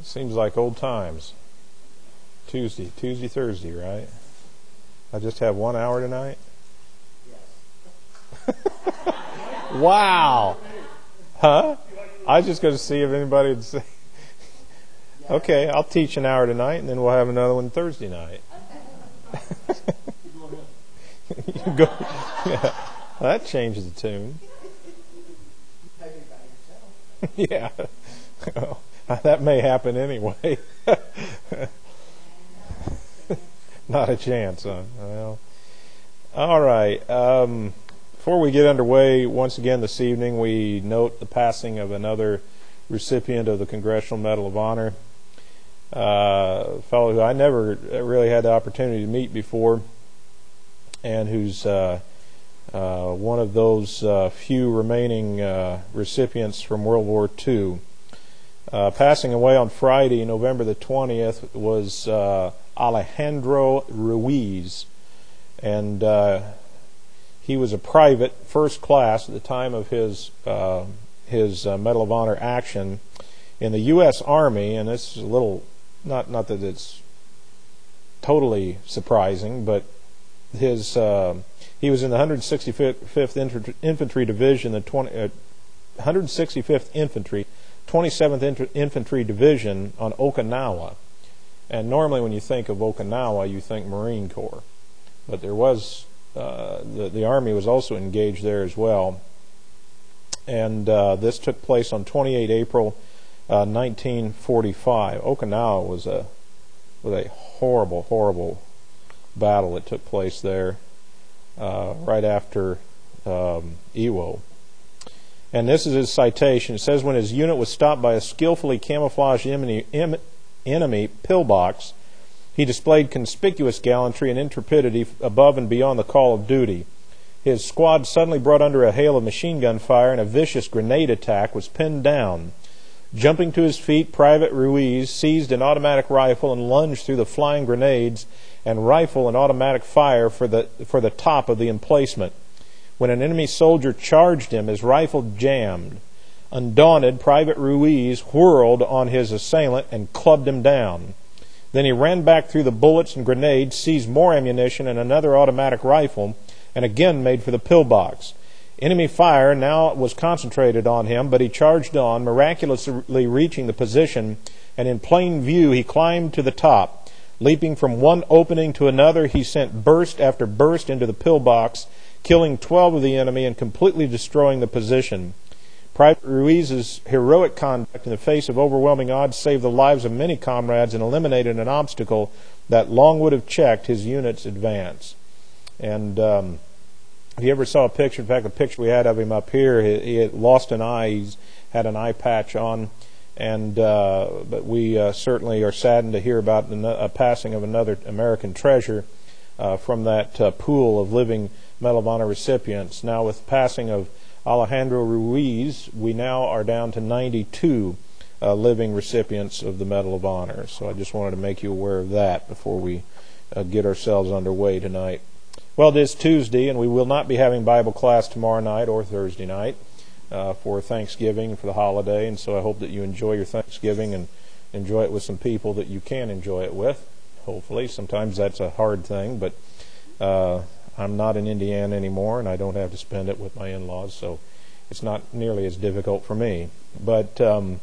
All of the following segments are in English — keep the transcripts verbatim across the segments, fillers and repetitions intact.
Seems like old times. Tuesday, Tuesday, Thursday, right? I just have one hour tonight? Yes. Wow. Huh? I was just going to see if anybody would say. Okay, I'll teach an hour tonight, and then we'll have another one Thursday night. You go. Yeah, that changes the tune. Yeah. Well, that may happen anyway. Not a chance, huh? Well, all right. Um, before we get underway, once again this evening, we note the passing of another recipient of the Congressional Medal of Honor, uh, a fellow who I never really had the opportunity to meet before, and who's uh, uh, one of those uh, few remaining uh, recipients from World War Two. Uh, passing away on Friday, November the twentieth, was uh, Alejandro Ruiz, and uh, he was a private, first class at the time of his uh, his uh, Medal of Honor action in the U S Army. And this is a little, not not that it's totally surprising, but his uh, he was in the one hundred sixty-fifth Infantry Division, the twenty, uh, one hundred sixty-fifth Infantry, twenty-seventh Infantry Division on Okinawa. And normally when you think of Okinawa, you think Marine Corps. But there was, uh, the, the Army was also engaged there as well. And uh, this took place on the twenty-eighth of April, uh, nineteen forty-five. Okinawa was a, was a horrible, horrible battle that took place there uh, right after um, Iwo. And this is his citation. It says, when his unit was stopped by a skillfully camouflaged enemy, enemy pillbox, he displayed conspicuous gallantry and intrepidity above and beyond the call of duty. His squad suddenly brought under a hail of machine gun fire, and a vicious grenade attack was pinned down. Jumping to his feet, Private Ruiz seized an automatic rifle and lunged through the flying grenades and rifle and automatic fire for the for the top of the emplacement. When an enemy soldier charged him, his rifle jammed. Undaunted, Private Ruiz whirled on his assailant and clubbed him down. Then he ran back through the bullets and grenades, seized more ammunition and another automatic rifle, and again made for the pillbox. Enemy fire now was concentrated on him, but he charged on, miraculously reaching the position, and in plain view he climbed to the top. Leaping from one opening to another, he sent burst after burst into the pillbox, killing twelve of the enemy and completely destroying the position. Private Ruiz's heroic conduct in the face of overwhelming odds saved the lives of many comrades and eliminated an obstacle that long would have checked his unit's advance. And um, if you ever saw a picture, in fact, the picture we had of him up here, he, he had lost an eye. He's had an eye patch on. And uh, but we uh, certainly are saddened to hear about the uh, passing of another American treasure uh, from that uh, pool of living Medal of Honor recipients. Now, with the passing of Alejandro Ruiz, we now are down to ninety-two uh, living recipients of the Medal of Honor. So I just wanted to make you aware of that before we uh, get ourselves underway tonight. Well, it is Tuesday, and we will not be having Bible class tomorrow night or Thursday night uh, for Thanksgiving and for the holiday, and so I hope that you enjoy your Thanksgiving and enjoy it with some people that you can enjoy it with, hopefully. Sometimes that's a hard thing, but uh, I'm not in Indiana anymore, and I don't have to spend it with my in-laws, so it's not nearly as difficult for me. But um,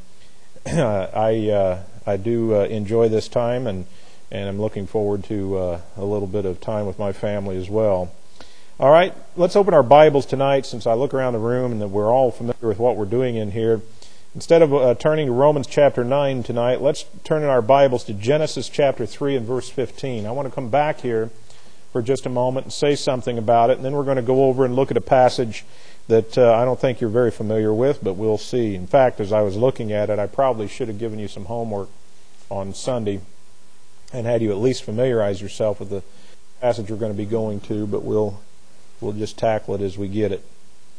I uh, I do uh, enjoy this time, and, and I'm looking forward to uh, a little bit of time with my family as well. All right, let's open our Bibles tonight, since I look around the room and that we're all familiar with what we're doing in here. Instead of uh, turning to Romans chapter nine tonight, let's turn in our Bibles to Genesis chapter three and verse fifteen. I want to come back here for just a moment and say something about it, and then we're going to go over and look at a passage that uh, I don't think you're very familiar with, but we'll see. In fact, as I was looking at it, I probably should have given you some homework on Sunday and had you at least familiarize yourself with the passage we're going to be going to, but we'll we'll just tackle it as we get it.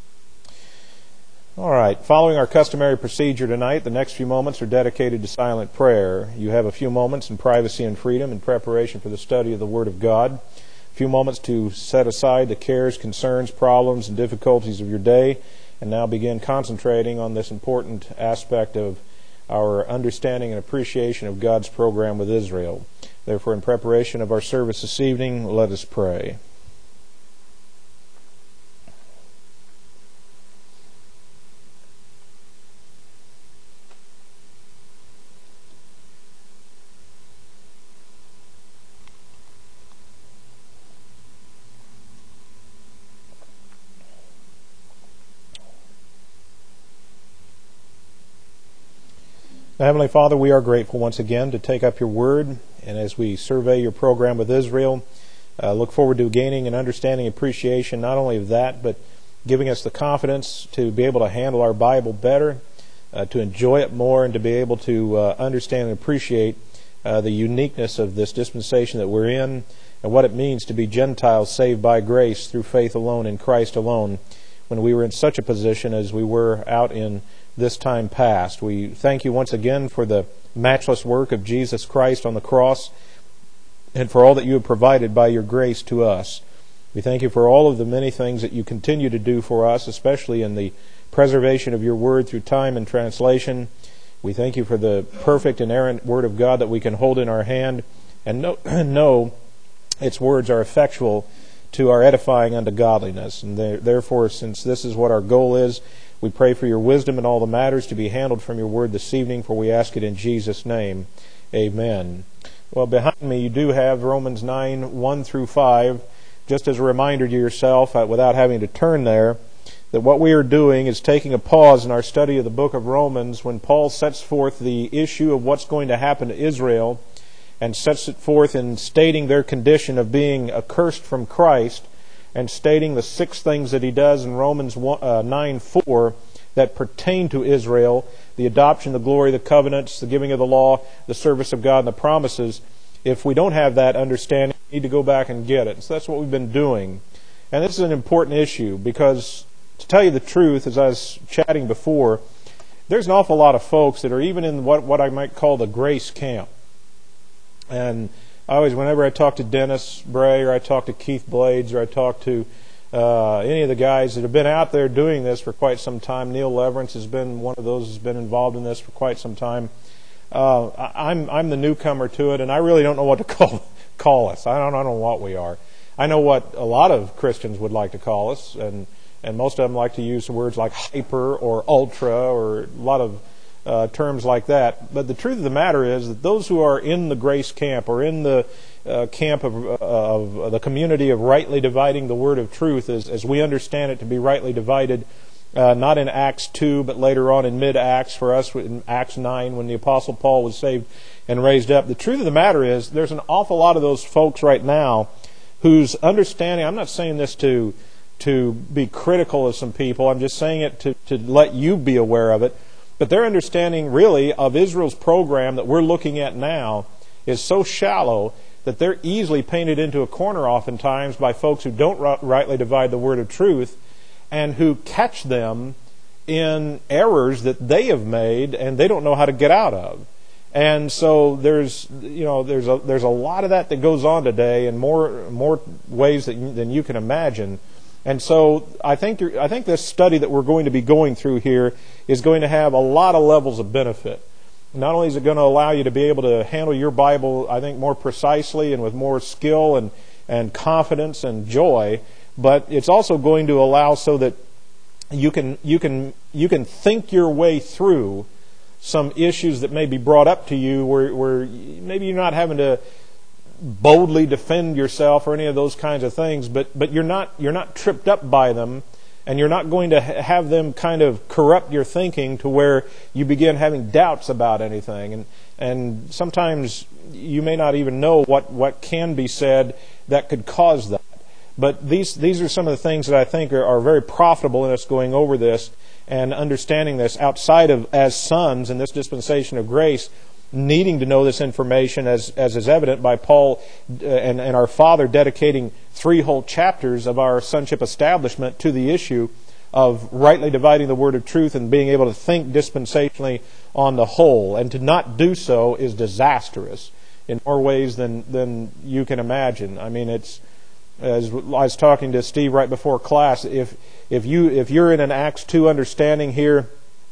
All right, following our customary procedure tonight, the next few moments are dedicated to silent prayer. You have a few moments in privacy and freedom in preparation for the study of the Word of God. A few moments to set aside the cares, concerns, problems, and difficulties of your day, and now begin concentrating on this important aspect of our understanding and appreciation of God's program with Israel. Therefore, in preparation of our service this evening, let us pray. Heavenly Father, we are grateful once again to take up your word, and as we survey your program with Israel, uh, look forward to gaining an understanding and appreciation not only of that, but giving us the confidence to be able to handle our Bible better, uh, to enjoy it more, and to be able to uh, understand and appreciate uh, the uniqueness of this dispensation that we're in, and what it means to be Gentiles saved by grace through faith alone in Christ alone, when we were in such a position as we were out in this time past. We thank you once again for the matchless work of Jesus Christ on the cross and for all that you have provided by your grace to us. We thank you for all of the many things that you continue to do for us, especially in the preservation of your word through time and translation. We thank you for the perfect inerrant word of God that we can hold in our hand and know, know its words are effectual to our edifying unto godliness. And therefore, since this is what our goal is, we pray for your wisdom in all the matters to be handled from your word this evening, for we ask it in Jesus' name. Amen. Well, behind me you do have Romans nine, one through five. Just as a reminder to yourself, uh, without having to turn there, that what we are doing is taking a pause in our study of the book of Romans when Paul sets forth the issue of what's going to happen to Israel and sets it forth in stating their condition of being accursed from Christ, and stating the six things that he does in Romans nine four that pertain to Israel: the adoption, the glory, the covenants, the giving of the law, the service of God, and the promises. If we don't have that understanding, we need to go back and get it. So that's what we've been doing. And this is an important issue because, to tell you the truth, as I was chatting before, there's an awful lot of folks that are even in what, what I might call the grace camp. And I always, whenever I talk to Dennis Bray, or I talk to Keith Blades, or I talk to uh, any of the guys that have been out there doing this for quite some time, Neil Leverance has been one of those who's been involved in this for quite some time. Uh, I'm I'm the newcomer to it, and I really don't know what to call call us. I don't I don't know what we are. I know what a lot of Christians would like to call us, and and most of them like to use words like hyper or ultra or a lot of Uh, terms like that. But the truth of the matter is that those who are in the grace camp, or in the uh, camp of, uh, of the community of rightly dividing the word of truth, as, as we understand it to be rightly divided, uh, not in Acts two, but later on in mid-Acts, for us in Acts nine, when the Apostle Paul was saved and raised up. The truth of the matter is there's an awful lot of those folks right now whose understanding, I'm not saying this to, to be critical of some people, I'm just saying it to, to let you be aware of it. But their understanding, really, of Israel's program that we're looking at now is so shallow that they're easily painted into a corner oftentimes by folks who don't rightly divide the word of truth and who catch them in errors that they have made and they don't know how to get out of. And so there's, you know, there's a there's a lot of that that goes on today in more more ways that you, than you can imagine. And so I think you're, I think this study that we're going to be going through here is going to have a lot of levels of benefit. Not only is it going to allow you to be able to handle your Bible, I think, more precisely and with more skill and, and confidence and joy, but it's also going to allow so that you can you can you can think your way through some issues that may be brought up to you where, where maybe you're not having to boldly defend yourself or any of those kinds of things, but but you're not you're not tripped up by them, and you're not going to ha- have them kind of corrupt your thinking to where you begin having doubts about anything. And and sometimes you may not even know what, what can be said that could cause that. But these these are some of the things that I think are, are very profitable in us going over this and understanding this outside of, as sons in this dispensation of grace, needing to know this information, as as is evident by Paul uh, and, and our Father dedicating three whole chapters of our sonship establishment to the issue of rightly dividing the word of truth and being able to think dispensationally on the whole. And to not do so is disastrous in more ways than, than you can imagine. I mean, it's, as I was talking to Steve right before class, if if you if you're in an Acts two understanding here,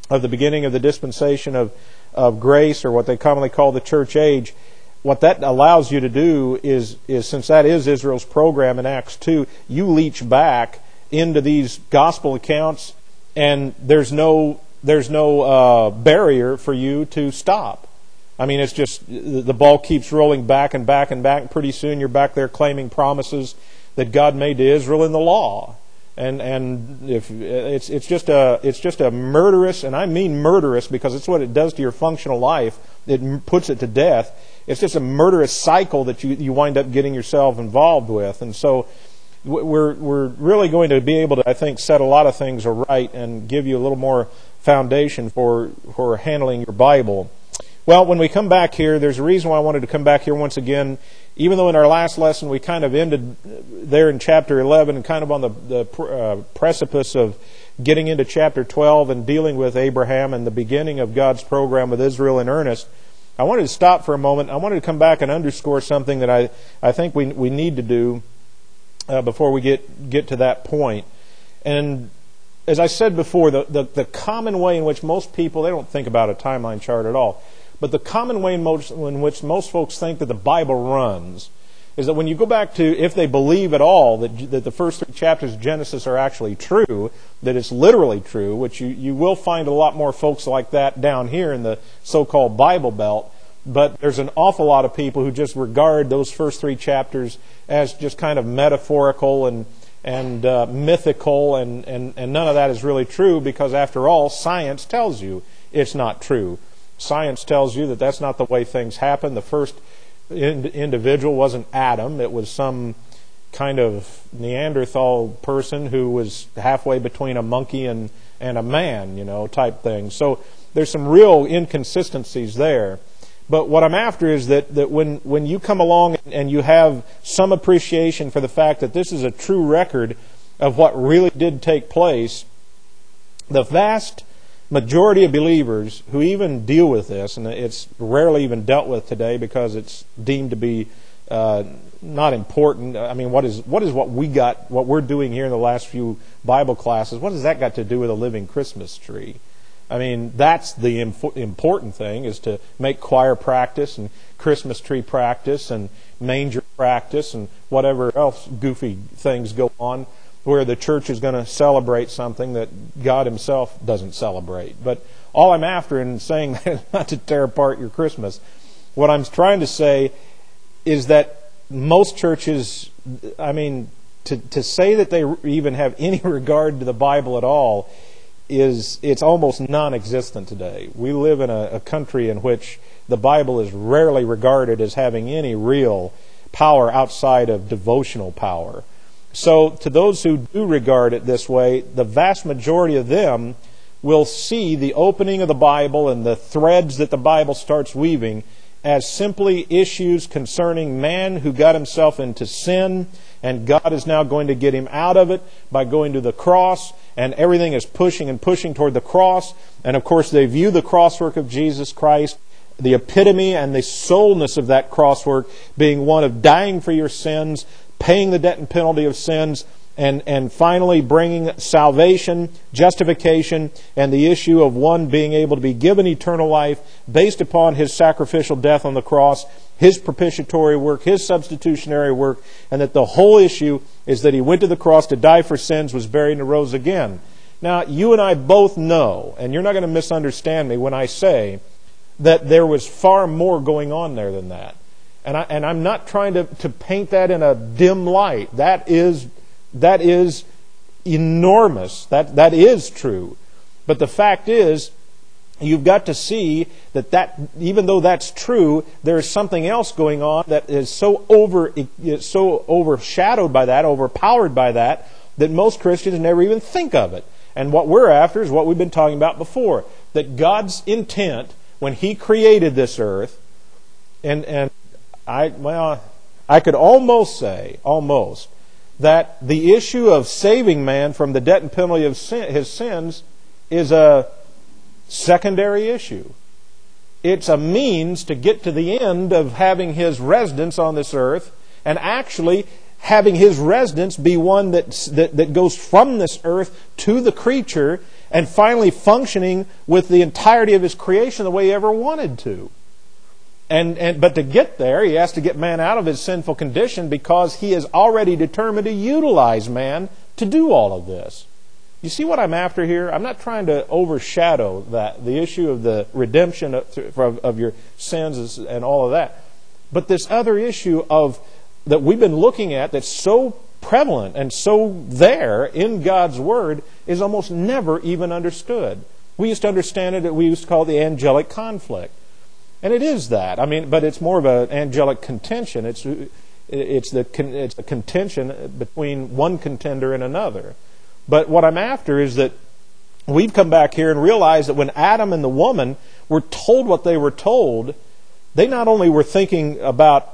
of the beginning of the dispensation of, of grace, or what they commonly call the church age, what that allows you to do is, is since that is Israel's program in Acts two, you leach back into these gospel accounts, and there's no there's no uh, barrier for you to stop. I mean, it's just the ball keeps rolling back and back and back. And pretty soon you're back there claiming promises that God made to Israel in the law, and and if it's it's just a it's just a murderous, and I mean murderous because it's what it does to your functional life. It puts it to death. It's just a murderous cycle that you, you wind up getting yourself involved with. And so we're we're really going to be able to, I think, set a lot of things right and give you a little more foundation for, for handling your Bible. Well, when we come back here, there's a reason why I wanted to come back here once again. Even though in our last lesson we kind of ended there in chapter eleven and kind of on the, the uh, precipice of getting into chapter twelve and dealing with Abraham and the beginning of God's program with Israel in earnest, I wanted to stop for a moment. I wanted to come back and underscore something that I, I think we we need to do uh, before we get, get to that point. And as I said before, the, the, the common way in which most people, they don't think about a timeline chart at all, but the common way in, most, in which most folks think that the Bible runs is that when you go back to, if they believe at all that, that the first three chapters of Genesis are actually true, that it's literally true, which you, you will find a lot more folks like that down here in the so-called Bible Belt, but there's an awful lot of people who just regard those first three chapters as just kind of metaphorical and and uh, mythical, and, and, and none of that is really true because, after all, science tells you it's not true. Science tells you that that's not the way things happen. The first in, individual wasn't Adam. It was some kind of Neanderthal person who was halfway between a monkey and, and a man, you know, type thing. So there's some real inconsistencies there. But what I'm after is that, that when, when you come along and you have some appreciation for the fact that this is a true record of what really did take place, the vast majority of believers who even deal with this, and it's rarely even dealt with today because it's deemed to be uh, not important. I mean, what is what is what we got, what we're doing here in the last few Bible classes, what has that got to do with a living Christmas tree? I mean, that's the imp- important thing, is to make choir practice and Christmas tree practice and manger practice and whatever else goofy things go on where the church is going to celebrate something that God Himself doesn't celebrate. But all I'm after in saying that is not to tear apart your Christmas. What I'm trying to say is that most churches, I mean, to, to say that they even have any regard to the Bible at all is, it's almost non-existent today. We live in a, a country in which the Bible is rarely regarded as having any real power outside of devotional power. So to those who do regard it this way, the vast majority of them will see the opening of the Bible and the threads that the Bible starts weaving as simply issues concerning man who got himself into sin, and God is now going to get him out of it by going to the cross, and everything is pushing and pushing toward the cross. And of course they view the crosswork of Jesus Christ, the epitome and the soulness of that crosswork, being one of dying for your sins, paying the debt and penalty of sins, and, and finally bringing salvation, justification, and the issue of one being able to be given eternal life based upon His sacrificial death on the cross, His propitiatory work, His substitutionary work, and that the whole issue is that He went to the cross to die for sins, was buried, and rose again. Now, you and I both know, and you're not going to misunderstand me when I say that there was far more going on there than that. And, I, and I'm not trying to, to paint that in a dim light. That is That is enormous. That that is true. But the fact is, you've got to see that, that even though that's true, there is something else going on that is so over is so overshadowed by that, overpowered by that, that most Christians never even think of it. And what we're after is what we've been talking about before. That God's intent when He created this earth, and and I well, I could almost say, almost, that the issue of saving man from the debt and penalty of sin, his sins is a secondary issue. It's a means to get to the end of having His residence on this earth, and actually having His residence be one that, that, that goes from this earth to the creature, and finally functioning with the entirety of his creation the way he ever wanted to. And, and but to get there, he has to get man out of his sinful condition because he is already determined to utilize man to do all of this. You see what I'm after here? I'm not trying to overshadow that, the issue of the redemption of, of, of your sins and all of that. But this other issue of that we've been looking at that's so prevalent and so there in God's Word is almost never even understood. We used to understand it, we used to call it the angelic conflict. And it is that. I mean, but it's more of an angelic contention. It's it's the it's a contention between one contender and another. But what I'm after is that we've come back here and realized that when Adam and the woman were told what they were told, they not only were thinking about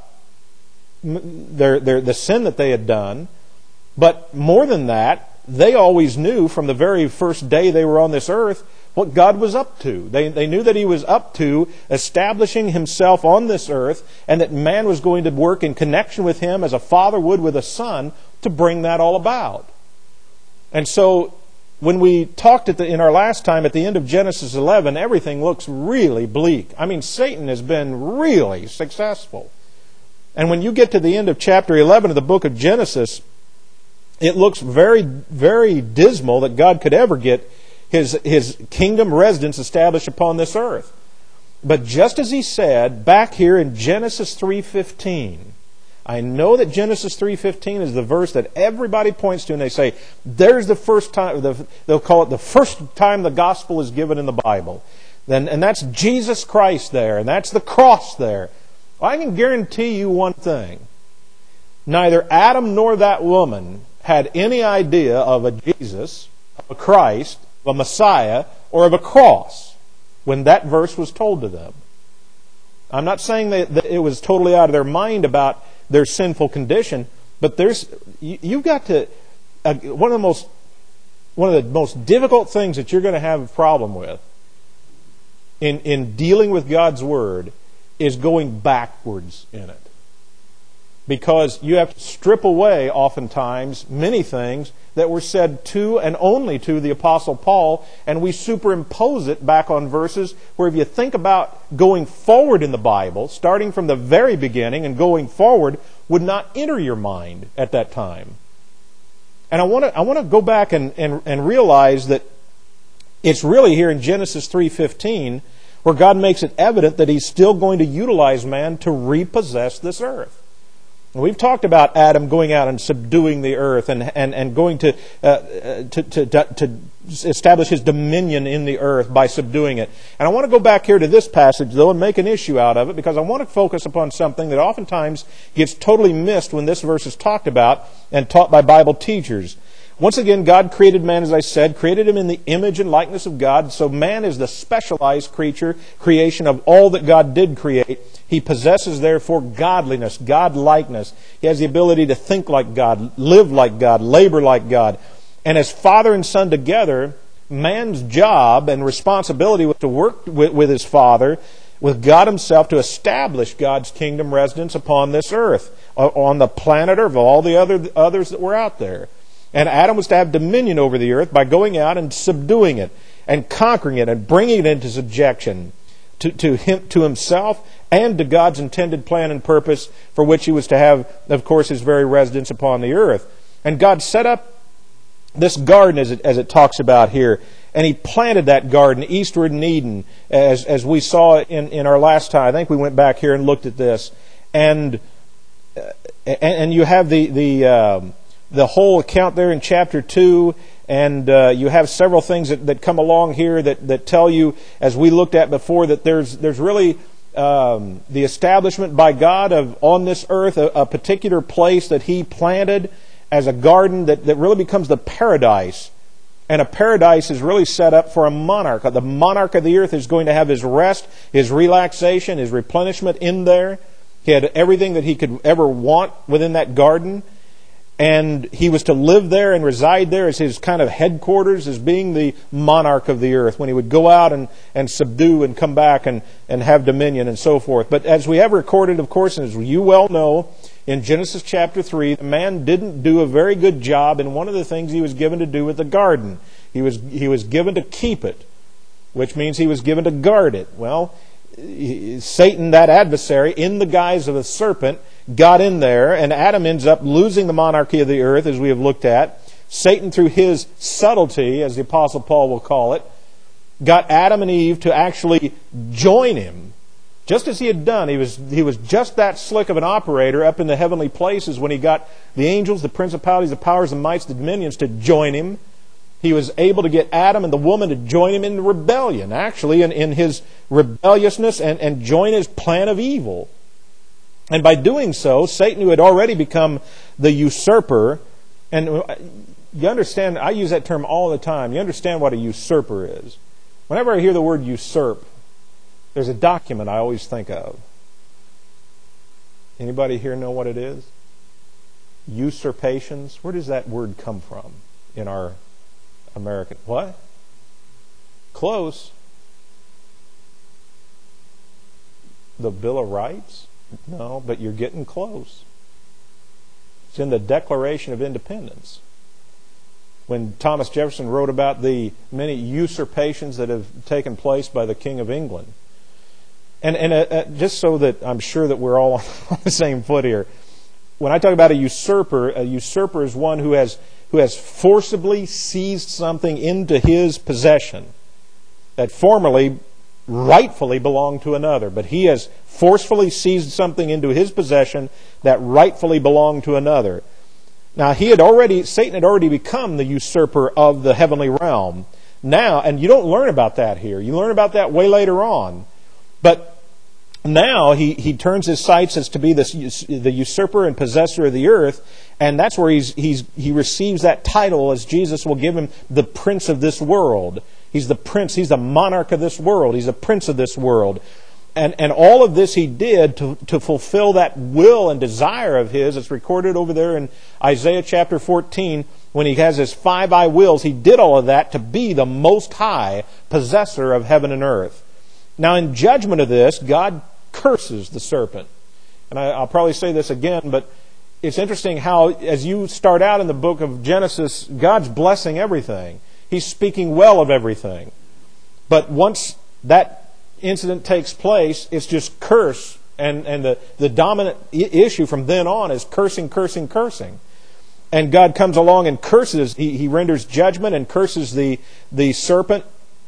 their, their the sin that they had done, but more than that, they always knew from the very first day they were on this earth what God was up to. They, they knew that He was up to establishing Himself on this earth, and that man was going to work in connection with Him as a father would with a son to bring that all about. And so when we talked at the, in our last time at the end of Genesis eleven, everything looks really bleak. I mean, Satan has been really successful. And when you get to the end of chapter eleven of the book of Genesis, it looks very, very dismal that God could ever get His, his kingdom residence established upon this earth. But just as He said back here in Genesis three fifteen, I know that Genesis three fifteen is the verse that everybody points to and they say, there's the first time, the, they'll call it the first time the gospel is given in the Bible. And, and that's Jesus Christ there, and that's the cross there. Well, I can guarantee you one thing. Neither Adam nor that woman had any idea of a Jesus, of a Christ, of a Messiah, or of a cross when that verse was told to them. I'm not saying that, that it was totally out of their mind about their sinful condition, but there's you, you've got to uh, one of the most one of the most difficult things that you're going to have a problem with in in dealing with God's Word is going backwards in it. Because you have to strip away, oftentimes, many things that were said to and only to the Apostle Paul, and we superimpose it back on verses where if you think about going forward in the Bible, starting from the very beginning and going forward, would not enter your mind at that time. And I want to I want to go back and, and, and realize that it's really here in Genesis three fifteen where God makes it evident that He's still going to utilize man to repossess this earth. We've talked about Adam going out and subduing the earth and and, and going to, uh, to, to to establish his dominion in the earth by subduing it. And I want to go back here to this passage, though, and make an issue out of it, because I want to focus upon something that oftentimes gets totally missed when this verse is talked about and taught by Bible teachers. Once again, God created man, as I said, created him in the image and likeness of God. So man is the specialized creature, creation of all that God did create. He possesses, therefore, godliness, God-likeness. He has the ability to think like God, live like God, labor like God. And as father and son together, man's job and responsibility was to work with, with his father, with God Himself, to establish God's kingdom residence upon this earth, on the planet Earth, of all the other others that were out there. And Adam was to have dominion over the earth by going out and subduing it and conquering it and bringing it into subjection to, to, him, to himself and to God's intended plan and purpose, for which he was to have, of course, his very residence upon the earth. And God set up this garden, as it, as it talks about here, and He planted that garden eastward in Eden, as, as we saw in, in our last time. I think we went back here and looked at this. And, and, and you have the... the um, the whole account there in chapter two, and uh, you have several things that, that come along here that, that tell you, as we looked at before, that there's there's really um, the establishment by God of on this earth a, a particular place that He planted as a garden that, that really becomes the paradise. And a paradise is really set up for a monarch. The monarch of the earth is going to have his rest, his relaxation, his replenishment in there. He had everything that he could ever want within that garden. And he was to live there and reside there as his kind of headquarters, as being the monarch of the earth, when he would go out and, and subdue and come back and, and have dominion and so forth. But as we have recorded, of course, and as you well know, in Genesis chapter three, the man didn't do a very good job in one of the things he was given to do with the garden. He was, he was given to keep it, which means he was given to guard it. Well, Satan, that adversary, in the guise of a serpent, got in there, and Adam ends up losing the monarchy of the earth, as we have looked at. Satan, through his subtlety, as the Apostle Paul will call it, got Adam and Eve to actually join him. Just as he had done, he was, he was just that slick of an operator up in the heavenly places when he got the angels, the principalities, the powers, the mights, the dominions to join him. He was able to get Adam and the woman to join him in rebellion, actually, in, in his rebelliousness, and, and join his plan of evil. And by doing so, Satan, who had already become the usurper, and you understand, I use that term all the time, you understand what a usurper is. Whenever I hear the word usurp, there's a document I always think of. Anybody here know what it is? Usurpations. Where does that word come from in our American? What? Close. The Bill of Rights? No, but you're getting close. It's in the Declaration of Independence. When Thomas Jefferson wrote about the many usurpations that have taken place by the King of England. And, and uh, uh, just so that I'm sure that we're all on the same foot here, when I talk about a usurper, a usurper is one who has who has forcibly seized something into his possession that formerly rightfully belonged to another. But he has forcefully seized something into his possession that rightfully belonged to another. Now, he had already, Satan had already become the usurper of the heavenly realm. Now, and you don't learn about that here. You learn about that way later on. But now he, he turns his sights as to be the, the usurper and possessor of the earth, and that's where he's, he's, he receives that title, as Jesus will give him, the prince of this world. He's the prince, he's the monarch of this world, he's the prince of this world. And, and all of this he did to, to fulfill that will and desire of his. It's recorded over there in Isaiah chapter fourteen, when he has his five I wills. He did all of that to be the most high possessor of heaven and earth. Now, in judgment of this, God curses the serpent. And I, I'll probably say this again, but it's interesting how, as you start out in the book of Genesis, God's blessing everything. He's speaking well of everything. But once that incident takes place, it's just curse. And, and the, the dominant I- issue from then on is cursing, cursing, cursing. And God comes along and curses. He, he renders judgment and curses the, the serpent.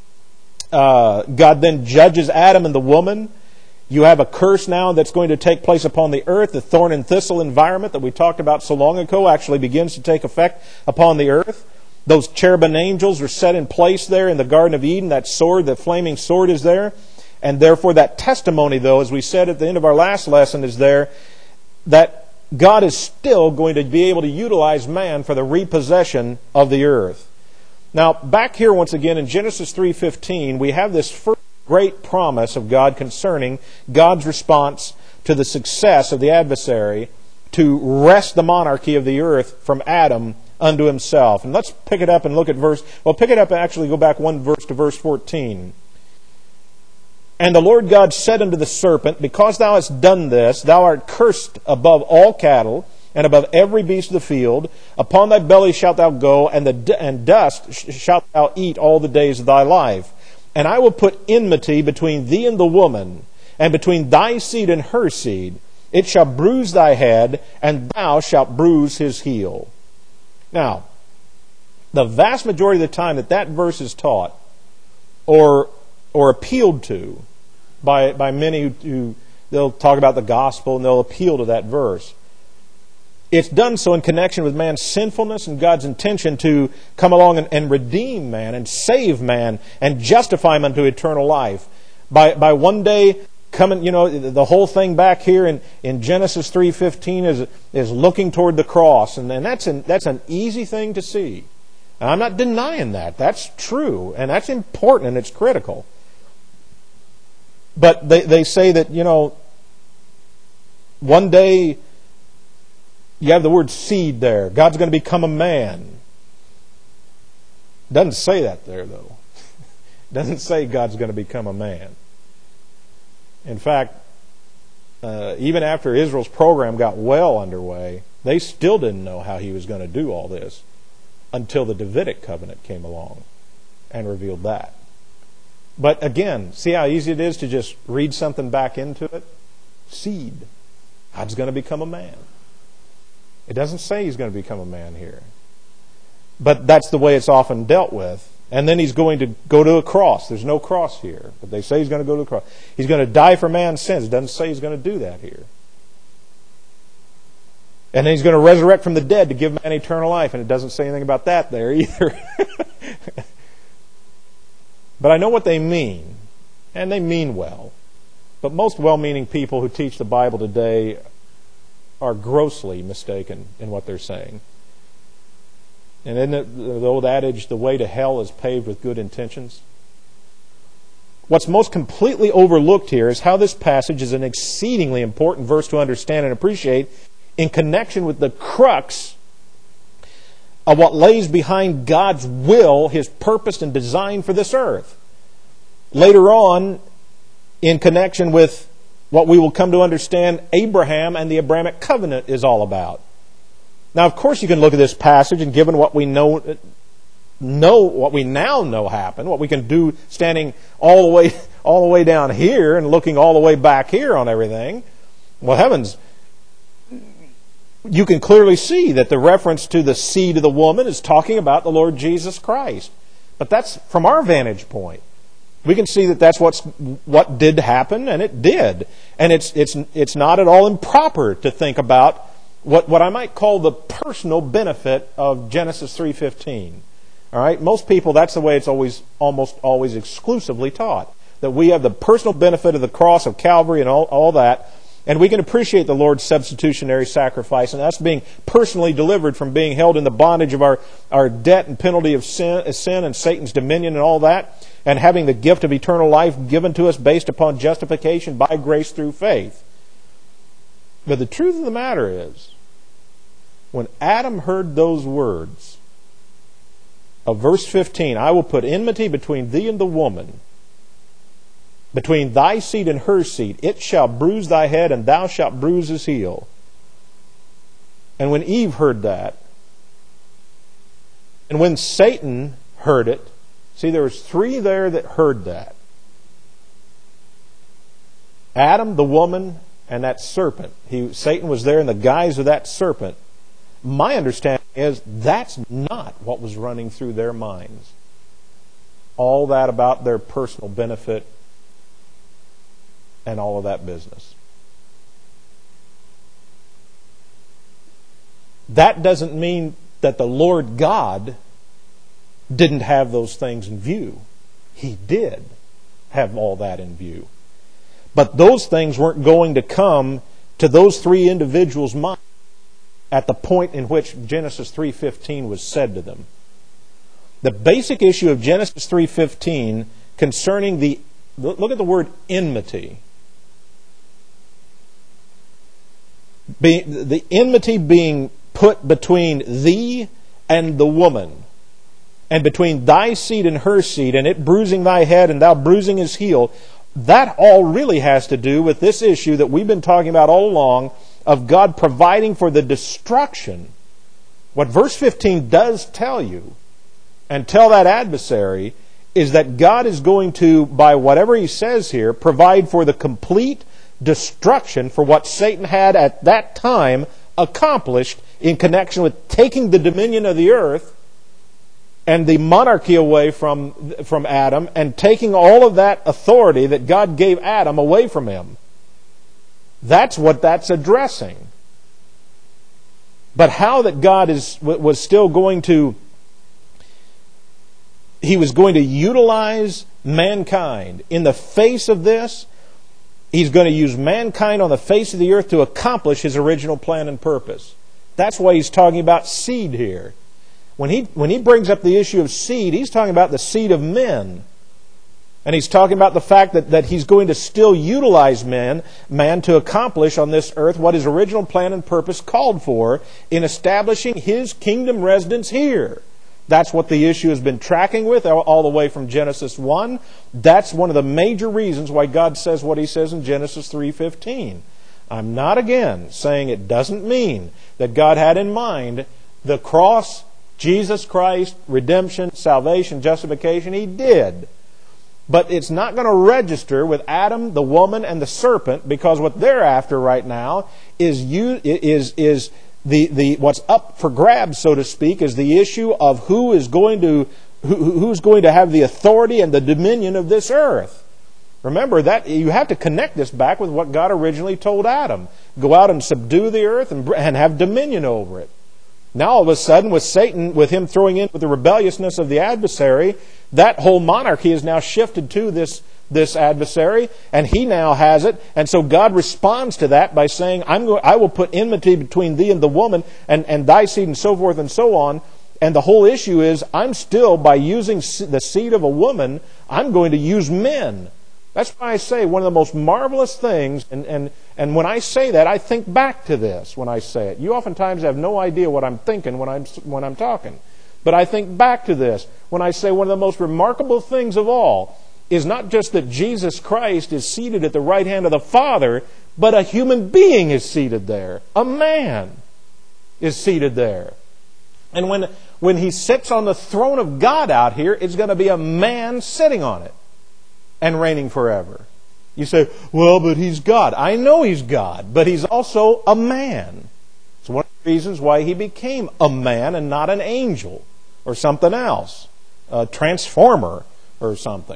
Uh, God then judges Adam and the woman. You have a curse now that's going to take place upon the earth. The thorn and thistle environment that we talked about so long ago actually begins to take effect upon the earth. Those cherubim angels are set in place there in the Garden of Eden. That sword, the flaming sword, is there. And therefore that testimony, though, as we said at the end of our last lesson, is there, that God is still going to be able to utilize man for the repossession of the earth. Now, back here once again in Genesis three fifteen, we have this first great promise of God concerning God's response to the success of the adversary to wrest the monarchy of the earth from Adam unto himself. And let's pick it up and look at verse... Well, pick it up and actually go back one verse to verse fourteen. And the Lord God said unto the serpent, Because thou hast done this, thou art cursed above all cattle, and above every beast of the field. Upon thy belly shalt thou go, and the and dust shalt thou eat all the days of thy life. And I will put enmity between thee and the woman, and between thy seed and her seed. It shall bruise thy head, and thou shalt bruise his heel. Now, the vast majority of the time that that verse is taught, or or appealed to by by many who, who they'll talk about the gospel and they'll appeal to that verse. It's done so in connection with man's sinfulness and God's intention to come along and, and redeem man and save man and justify him unto eternal life. By by one day coming, you know, the whole thing back here in, in Genesis three fifteen is is looking toward the cross, and, and that's an that's an easy thing to see. And I'm not denying that. That's true, and that's important, and it's critical. But they, they say that, you know, one day you have the word seed there. God's going to become a man. It doesn't say that there, though. It doesn't say God's going to become a man. In fact, uh, even after Israel's program got well underway, they still didn't know how he was going to do all this until the Davidic covenant came along. and revealed that. But again, see how easy it is to just read something back into it? Seed. God's going to become a man. It doesn't say He's going to become a man here. But that's the way it's often dealt with. And then He's going to go to a cross. There's no cross here. But they say He's going to go to the cross. He's going to die for man's sins. It doesn't say He's going to do that here. And then He's going to resurrect from the dead to give man eternal life. And it doesn't say anything about that there either. But I know what they mean. And they mean well. But most well-meaning people who teach the Bible today are grossly mistaken in what they're saying. And isn't it the old adage, the way to hell is paved with good intentions? What's most completely overlooked here is how this passage is an exceedingly important verse to understand and appreciate in connection with the crux of what lays behind God's will, His purpose and design for this earth. Later on, in connection with what we will come to understand Abraham and the Abrahamic covenant is all about. Now, of course, you can look at this passage, and given what we know, know what we now know happened, what we can do standing all the way, all the way down here and looking all the way back here on everything, well, heavens, you can clearly see that the reference to the seed of the woman is talking about the Lord Jesus Christ. But that's from our vantage point. We can see that that's what's what did happen, and it did. And it's it's it's not at all improper to think about what, what I might call the personal benefit of Genesis three fifteen. All right? Most people, that's the way it's always almost always exclusively taught. That we have the personal benefit of the cross of Calvary and all, all that. And we can appreciate the Lord's substitutionary sacrifice and us being personally delivered from being held in the bondage of our, our debt and penalty of sin, sin and Satan's dominion and all that, and having the gift of eternal life given to us based upon justification by grace through faith. But the truth of the matter is, when Adam heard those words of verse fifteen, I will put enmity between thee and the woman, between thy seed and her seed, it shall bruise thy head, and thou shalt bruise his heel. And when Eve heard that, and when Satan heard it, see, there was three there that heard that. Adam, the woman, and that serpent. He, Satan was there in the guise of that serpent. My understanding is that's not what was running through their minds. All that about their personal benefit and all of that business. That doesn't mean that the Lord God didn't have those things in view. He did have all that in view. But those things weren't going to come to those three individuals' minds at the point in which Genesis three fifteen was said to them. The basic issue of Genesis three fifteen concerning the, look at the word enmity. Be, the enmity being put between thee and the woman, and between thy seed and her seed, and it bruising thy head and thou bruising his heel, that all really has to do with this issue that we've been talking about all along of God providing for the destruction. What verse fifteen does tell you, and tell that adversary, is that God is going to, by whatever He says here, provide for the complete destruction for what Satan had at that time accomplished in connection with taking the dominion of the earth and the monarchy away from, from Adam, and taking all of that authority that God gave Adam away from him. That's what that's addressing. But how that God is was still going to, He was going to utilize mankind in the face of this. He's going to use mankind on the face of the earth to accomplish His original plan and purpose. That's why He's talking about seed here. When he, when he brings up the issue of seed, He's talking about the seed of men. And He's talking about the fact that, that He's going to still utilize man, man to accomplish on this earth what His original plan and purpose called for in establishing His kingdom residence here. That's what the issue has been tracking with all the way from Genesis one. That's one of the major reasons why God says what He says in Genesis three fifteen. I'm not, again, saying it doesn't mean that God had in mind the cross Jesus Christ, redemption, salvation, justification, He did. But it's not going to register with Adam, the woman, and the serpent, because what they're after right now is you is is the the what's up for grabs, so to speak, is the issue of who is going to who, who's going to have the authority and the dominion of this earth. Remember that you have to connect this back with what God originally told Adam: go out and subdue the earth and, and have dominion over it. Now all of a sudden, with Satan, with him throwing in with the rebelliousness of the adversary, that whole monarchy is now shifted to this, this adversary, and he now has it. And so God responds to that by saying, I'm going, I will put enmity between thee and the woman, and, and thy seed, and so forth and so on. And the whole issue is, I'm still, by using the seed of a woman, I'm going to use men. That's why I say one of the most marvelous things, and, and, and when I say that, I think back to this when I say it. You oftentimes have no idea what I'm thinking when I'm, when I'm talking. But I think back to this when I say one of the most remarkable things of all is not just that Jesus Christ is seated at the right hand of the Father, but a human being is seated there. A man is seated there. And when, when He sits on the throne of God out here, it's going to be a man sitting on it and reigning forever. You say, well, but He's God. I know He's God, but He's also a man. It's one of the reasons why He became a man and not an angel or something else, a transformer or something.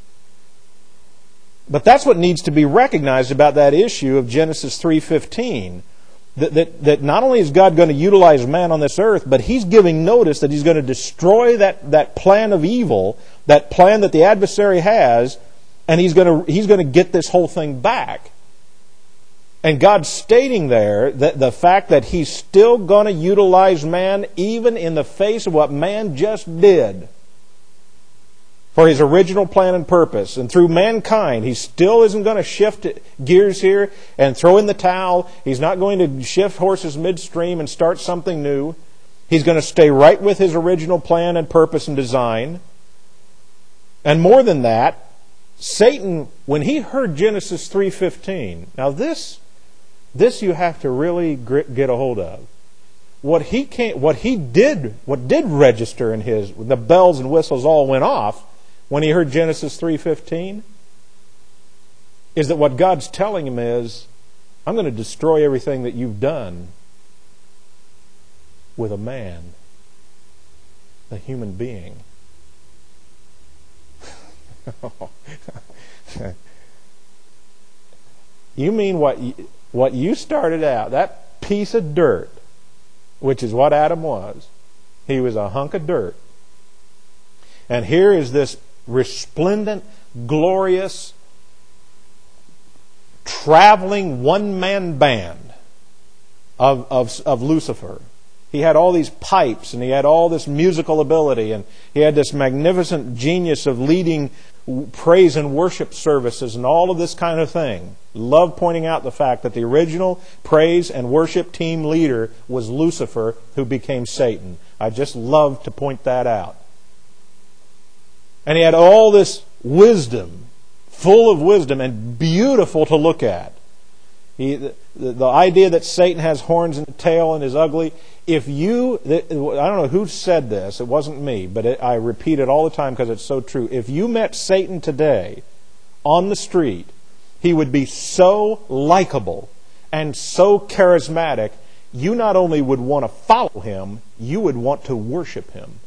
But that's what needs to be recognized about that issue of Genesis three fifteen. That, that, that not only is God going to utilize man on this earth, but He's giving notice that He's going to destroy that, that plan of evil, that plan that the adversary has, and He's going to, He's going to get this whole thing back. And God's stating there that the fact that He's still going to utilize man even in the face of what man just did for His original plan and purpose. And through mankind, He still isn't going to shift gears here and throw in the towel. He's not going to shift horses midstream and start something new. He's going to stay right with His original plan and purpose and design. And more than that, Satan, when he heard Genesis three fifteen, now this, this you have to really get a hold of. What he came, what he did, what did register in his, the bells and whistles all went off when he heard Genesis three fifteen, is that what God's telling him is, I'm going to destroy everything that you've done with a man, a human being. You mean what you, what you started out, that piece of dirt, which is what Adam was. He was a hunk of dirt. And here is this resplendent, glorious, traveling one-man band of, of, of Lucifer. He had all these pipes, and he had all this musical ability, and he had this magnificent genius of leading praise and worship services and all of this kind of thing. Love pointing out the fact that the original praise and worship team leader was Lucifer, who became Satan. I just love to point that out. And he had all this wisdom, full of wisdom and beautiful to look at. He, the, the idea that Satan has horns and a tail and is ugly, if you, I don't know who said this, it wasn't me, but it, I repeat it all the time because it's so true. If you met Satan today on the street, he would be so likable and so charismatic, you not only would want to follow him, you would want to worship him.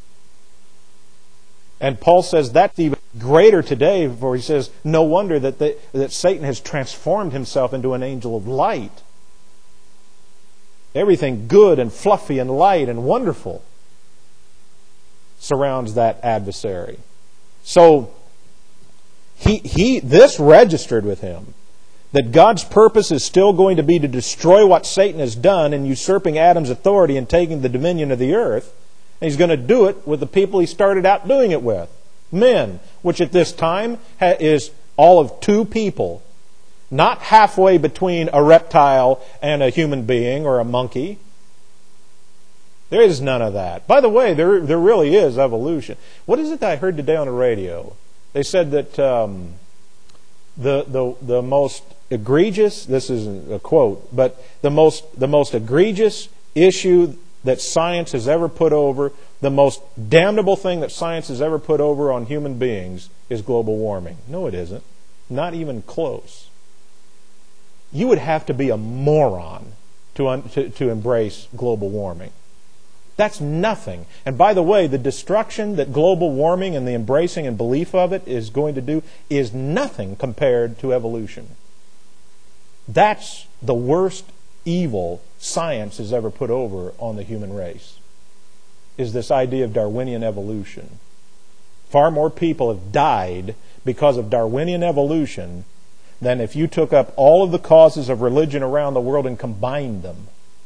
And Paul says that's even greater today, for he says, no wonder that, they, that Satan has transformed himself into an angel of light. Everything good and fluffy and light and wonderful surrounds that adversary. So, he, he, this registered with him, that God's purpose is still going to be to destroy what Satan has done in usurping Adam's authority and taking the dominion of the earth. And He's going to do it with the people He started out doing it with. Men, which at this time is all of two people. Not halfway between a reptile and a human being or a monkey. There is none of that. By the way, there there really is evolution. What is it that I heard today on the radio? They said that um, the the the most egregious, this isn't a quote, but the most the most egregious issue that science has ever put over, the most damnable thing that science has ever put over on human beings is global warming. No, it isn't. Not even close. You would have to be a moron to, un- to, to embrace global warming. That's nothing. And by the way, the destruction that global warming and the embracing and belief of it is going to do is nothing compared to evolution. That's the worst evil science has ever put over on the human race, is this idea of Darwinian evolution. Far more people have died because of Darwinian evolution than if you took up all of the causes of religion around the world and combined them.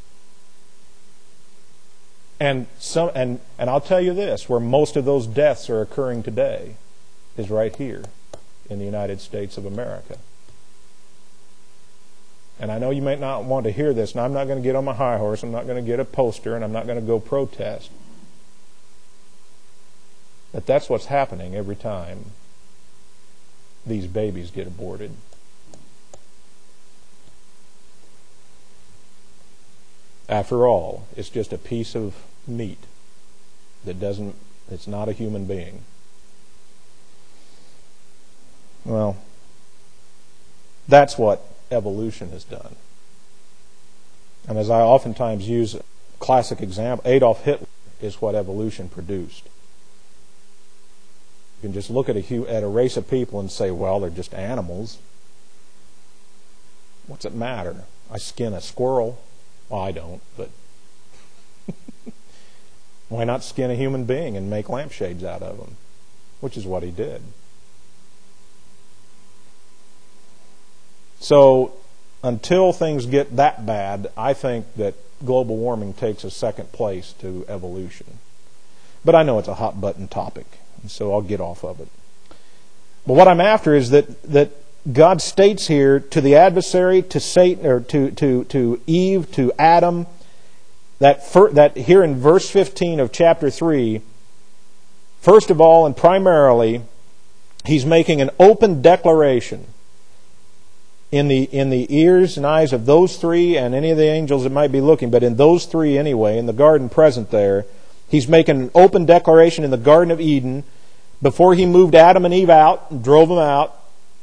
And some, and, and I'll tell you this, where most of those deaths are occurring today is right here in the United States of America. And I know you may not want to hear this, and I'm not going to get on my high horse, I'm not going to get a poster, and I'm not going to go protest. But that's what's happening every time these babies get aborted. After all, it's just a piece of meat that doesn't, it's not a human being. Well, that's what evolution has done. And as I oftentimes use a classic example, Adolf Hitler is what evolution produced. You can just look at a, at a race of people and say, well, they're just animals. What's it matter? I skin a squirrel. Well, I don't, but why not skin a human being and make lampshades out of them? Which is what he did. So, until things get that bad, I think that global warming takes a second place to evolution. But I know it's a hot button topic, and so I'll get off of it. But what I'm after is that that God states here to the adversary, to Satan, or to to to Eve, to Adam, that for, that here in verse fifteen of chapter three, first of all and primarily, he's making an open declaration in the in the ears and eyes of those three and any of the angels that might be looking, but in those three anyway, in the garden present there, he's making an open declaration in the Garden of Eden before he moved Adam and Eve out and drove them out.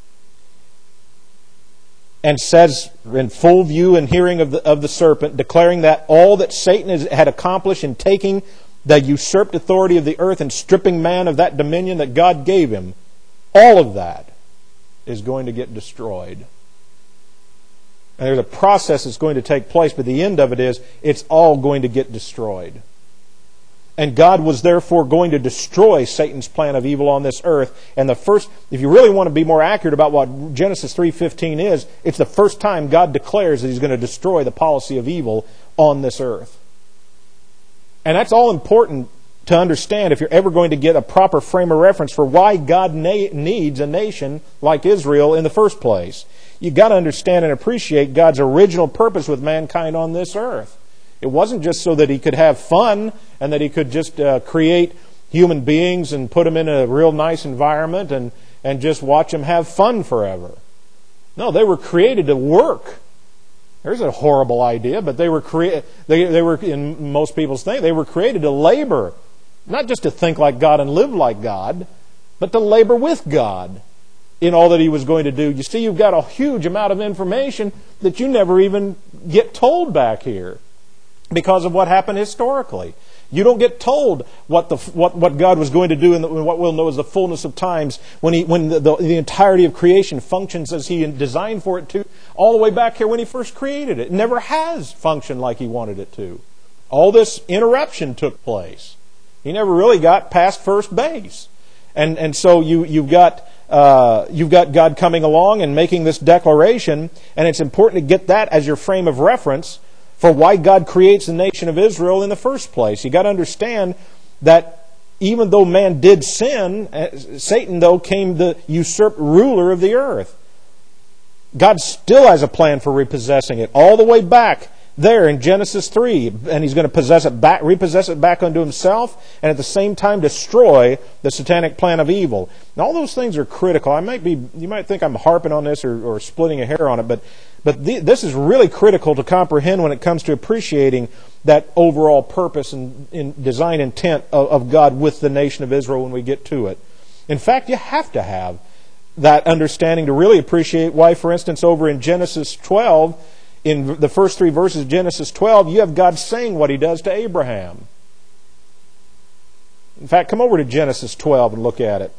And says in full view and hearing of the, of the serpent, declaring that all that Satan has, had accomplished in taking the usurped authority of the earth and stripping man of that dominion that God gave him, all of that is going to get destroyed. And there's a process that's going to take place, but the end of it is it's all going to get destroyed. And God was therefore going to destroy Satan's plan of evil on this earth. And the first, if you really want to be more accurate about what Genesis three fifteen is, it's the first time God declares that He's going to destroy the policy of evil on this earth. And that's all important to understand if you're ever going to get a proper frame of reference for why God na- needs a nation like Israel in the first place. You've got to understand and appreciate God's original purpose with mankind on this earth. It wasn't just so that He could have fun and that He could just uh, create human beings and put them in a real nice environment and, and just watch them have fun forever. No, they were created to work. There's a horrible idea, but they were created. They, they were, in most people's think, they were created to labor, not just to think like God and live like God, but to labor with God in all that He was going to do. You see, you've got a huge amount of information that you never even get told back here, because of what happened historically. You don't get told what the what, what God was going to do in, in what we'll know as the fullness of times when he when the, the, the entirety of creation functions as He designed for it to, all the way back here when He first created it. It never has functioned like He wanted it to. All this interruption took place. He never really got past first base. And and so you you've got uh, you've got God coming along and making this declaration, and it's important to get that as your frame of reference for why God creates the nation of Israel in the first place. You've got to understand that even though man did sin, Satan, though, came the usurped ruler of the earth. God still has a plan for repossessing it, all the way back there in Genesis three. And He's going to possess it back, repossess it back unto Himself, and at the same time destroy the satanic plan of evil. And all those things are critical. I might be, you might think I'm harping on this or, or splitting a hair on it, but But the, this is really critical to comprehend when it comes to appreciating that overall purpose and, and design intent of, of God with the nation of Israel when we get to it. In fact, you have to have that understanding to really appreciate why, for instance, over in Genesis twelve, in the first three verses of Genesis twelve, you have God saying what He does to Abraham. In fact, come over to Genesis twelve and look at it.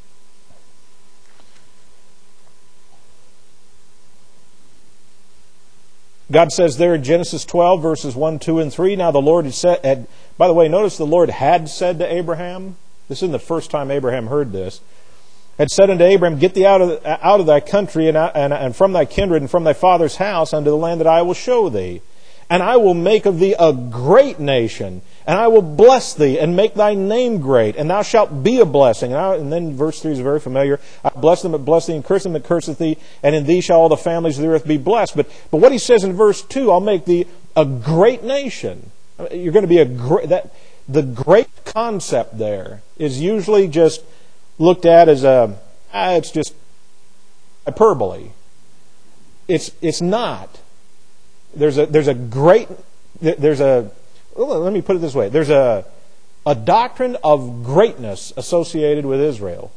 God says there in Genesis twelve, verses one, two, and three, now the Lord had said, had, by the way, notice the Lord had said to Abraham, this isn't the first time Abraham heard this, had said unto Abraham, get thee out of, out of thy country and, and, and from thy kindred and from thy father's house unto the land that I will show thee. And I will make of thee a great nation, and I will bless thee and make thy name great, and thou shalt be a blessing. And, I, and then verse three is very familiar. I bless them that bless thee, and curse them that curseth thee, and in thee shall all the families of the earth be blessed. But but what he says in verse two, I'll make thee a great nation. You're going to be a great. That the great concept there is usually just looked at as a ah, it's just hyperbole. It's it's not. There's a there's a great there's a let me put it this way. There's a a doctrine of greatness associated with Israel.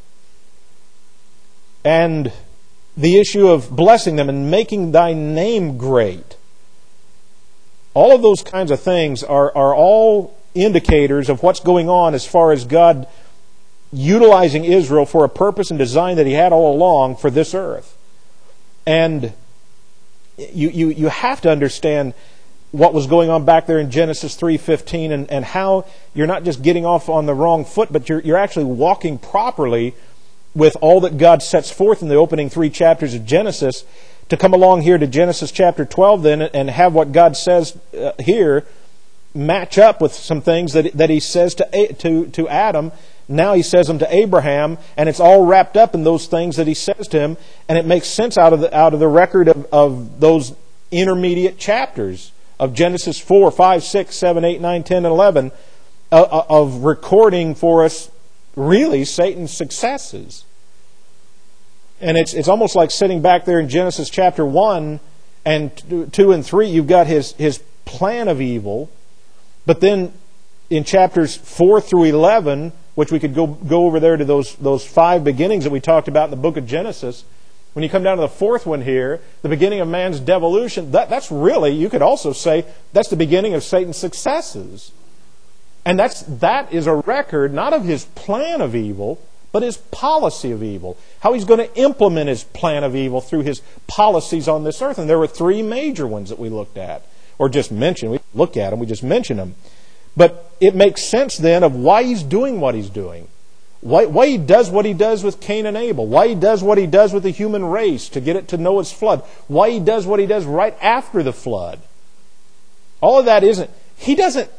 And the issue of blessing them and making thy name great. All of those kinds of things are, are all indicators of what's going on as far as God utilizing Israel for a purpose and design that He had all along for this earth. And You, you you have to understand what was going on back there in Genesis three fifteen and, and how you're not just getting off on the wrong foot, but you're you're actually walking properly with all that God sets forth in the opening three chapters of Genesis to come along here to Genesis chapter twelve then and have what God says uh, here match up with some things that that He says to to to Adam. Now He says them to Abraham, and it's all wrapped up in those things that He says to him, and it makes sense out of the out of the record of, of those intermediate chapters of Genesis four, five, six, seven, eight, nine, ten, and eleven uh, of recording for us really Satan's successes. And it's it's almost like sitting back there in Genesis chapter one and two and three, you've got his his plan of evil, but then in chapters four through eleven, which we could go go over there to those those five beginnings that we talked about in the book of Genesis. When you come down to the fourth one here, the beginning of man's devolution, that, that's really, you could also say, that's the beginning of Satan's successes. And that's that is a record, not of his plan of evil, but his policy of evil. How he's going to implement his plan of evil through his policies on this earth. And there were three major ones that we looked at, or just mentioned. We look at them, we just mentioned them. But it makes sense then of why he's doing what he's doing. Why, why he does what he does with Cain and Abel. Why he does what he does with the human race to get it to Noah's flood. Why he does what he does right after the flood. All of that isn't... He doesn't...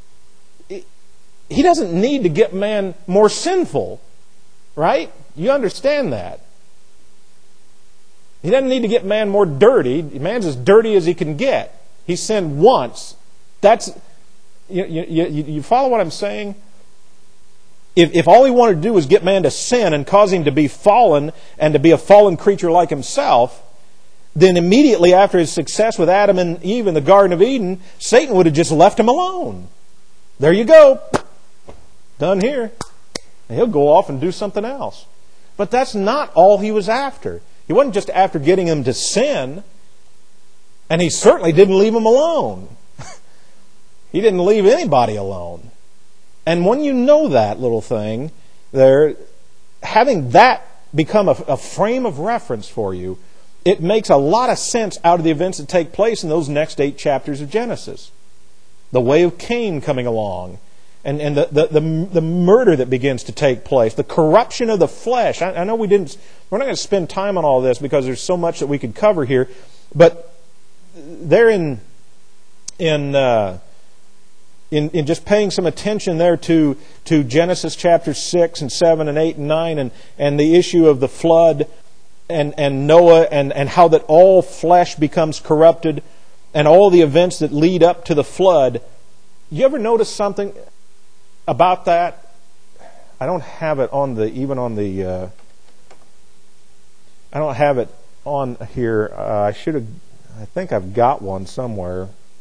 He doesn't need to get man more sinful. Right? You understand that. He doesn't need to get man more dirty. Man's as dirty as he can get. He sinned once. That's... You, you, you follow what I'm saying? If, if all he wanted to do was get man to sin and cause him to be fallen and to be a fallen creature like himself, then immediately after his success with Adam and Eve in the Garden of Eden, Satan would have just left him alone. There you go. Done here. And he'll go off and do something else. But that's not all he was after. He wasn't just after getting him to sin, and he certainly didn't leave him alone. He didn't leave anybody alone. And when you know that little thing, there, having that become a, a frame of reference for you, it makes a lot of sense out of the events that take place in those next eight chapters of Genesis. The way of Cain coming along, and, and the, the, the, the murder that begins to take place, the corruption of the flesh. I, I know we didn't, we're not going to spend time on all this because there's so much that we could cover here, but there in, in, uh, In, in just paying some attention there to, to Genesis chapter six and seven and eight and nine and, and the issue of the flood and, and Noah and, and how that all flesh becomes corrupted and all the events that lead up to the flood. You ever notice something about that? I don't have it on the, even on the, uh, I don't have it on here. Uh, I should have, I think I've got one somewhere.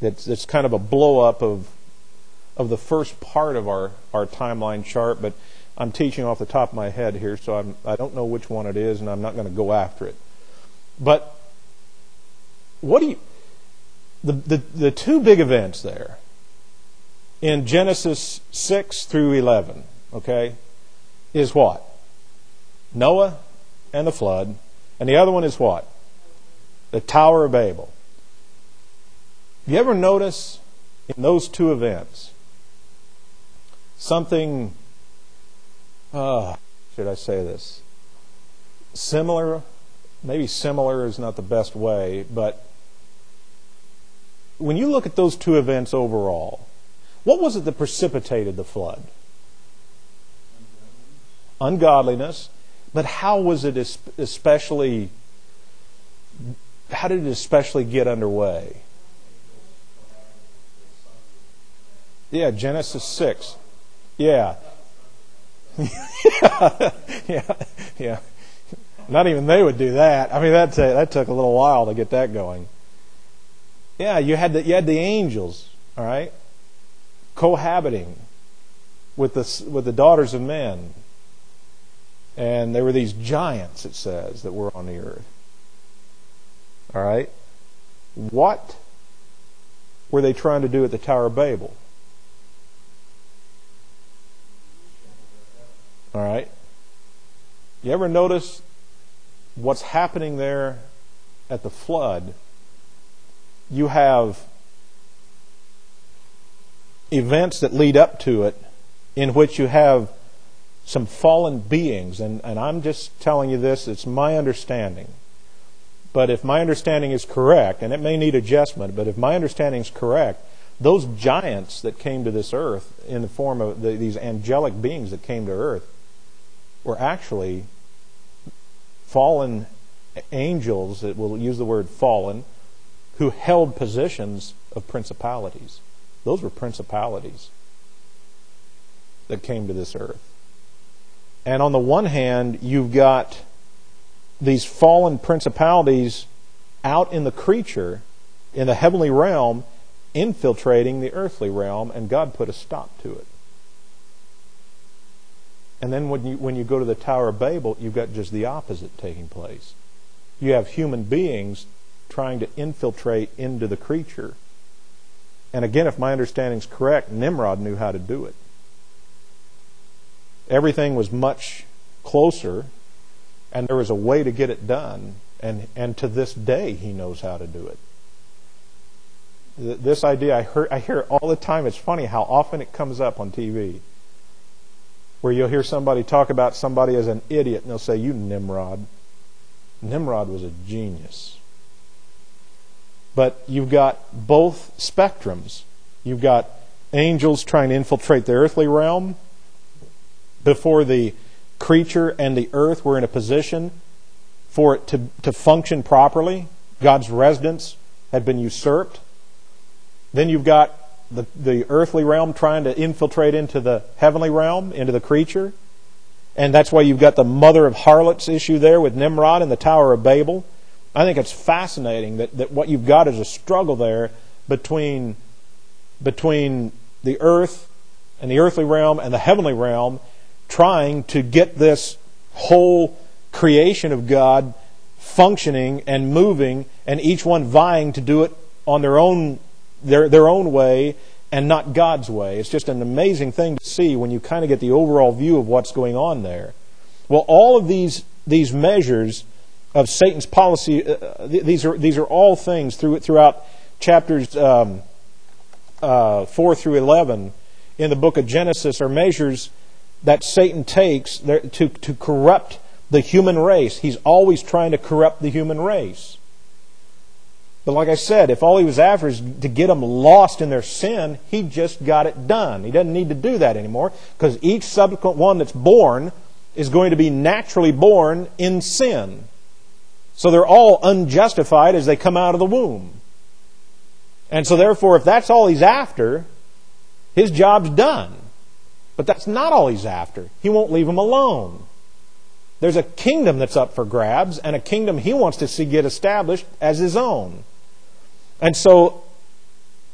It's, it's kind of a blow-up of of the first part of our, our timeline chart, but I'm teaching off the top of my head here, so I'm, I don't know which one it is, and I'm not going to go after it. But what do you... The, the, the two big events there in Genesis six through eleven, okay, is what? Noah and the flood. And the other one is what? The Tower of Babel. You ever notice in those two events something, uh, should I say this, similar? Maybe similar is not the best way, but when you look at those two events overall, what was it that precipitated the flood? Ungodliness. But how was it especially, how did it especially get underway? Yeah, Genesis six. Yeah. yeah. Yeah. Yeah. Not even they would do that. I mean, that that took a little while to get that going. Yeah, you had the you had the angels, all right, cohabiting with the with the daughters of men, and there were these giants, it says, that were on the earth. All right, what were they trying to do at the Tower of Babel? All right, you ever notice what's happening there at the flood? You have events that lead up to it in which you have some fallen beings. And, and I'm just telling you this, it's my understanding. But if my understanding is correct, and it may need adjustment, but if my understanding is correct, those giants that came to this earth in the form of the, these angelic beings that came to earth were actually fallen angels, that will use the word fallen, who held positions of principalities. Those were principalities that came to this earth. And on the one hand, you've got these fallen principalities out in the creature, in the heavenly realm, infiltrating the earthly realm, and God put a stop to it. And then when you when you go to the Tower of Babel, you've got just the opposite taking place. You have human beings trying to infiltrate into the creature. And again, if my understanding is correct, Nimrod knew how to do it. Everything was much closer, and there was a way to get it done. And, and to this day, he knows how to do it. This idea, I hear, I hear it all the time. It's funny how often it comes up on T V, where you'll hear somebody talk about somebody as an idiot, and they'll say, "You Nimrod." Nimrod was a genius. But you've got both spectrums. You've got angels trying to infiltrate the earthly realm before the creature and the earth were in a position for it to, to function properly. God's residence had been usurped. Then you've got the, the earthly realm trying to infiltrate into the heavenly realm, into the creature. And that's why you've got the mother of harlots issue there with Nimrod and the Tower of Babel. I think it's fascinating that, that what you've got is a struggle there between, between the earth and the earthly realm and the heavenly realm, trying to get this whole creation of God functioning and moving, and each one vying to do it on their own their their own way and not God's way. It's just an amazing thing to see when you kind of get the overall view of what's going on there. Well, all of these these measures of Satan's policy, uh, these are these are all things through throughout chapters um, uh, four through eleven in the book of Genesis are measures that Satan takes to to corrupt the human race. He's always trying to corrupt the human race. But like I said, if all he was after is to get them lost in their sin, he just got it done. He doesn't need to do that anymore, because each subsequent one that's born is going to be naturally born in sin. So they're all unjustified as they come out of the womb. And so therefore, if that's all he's after, his job's done. But that's not all he's after. He won't leave them alone. There's a kingdom that's up for grabs, and a kingdom he wants to see get established as his own. And so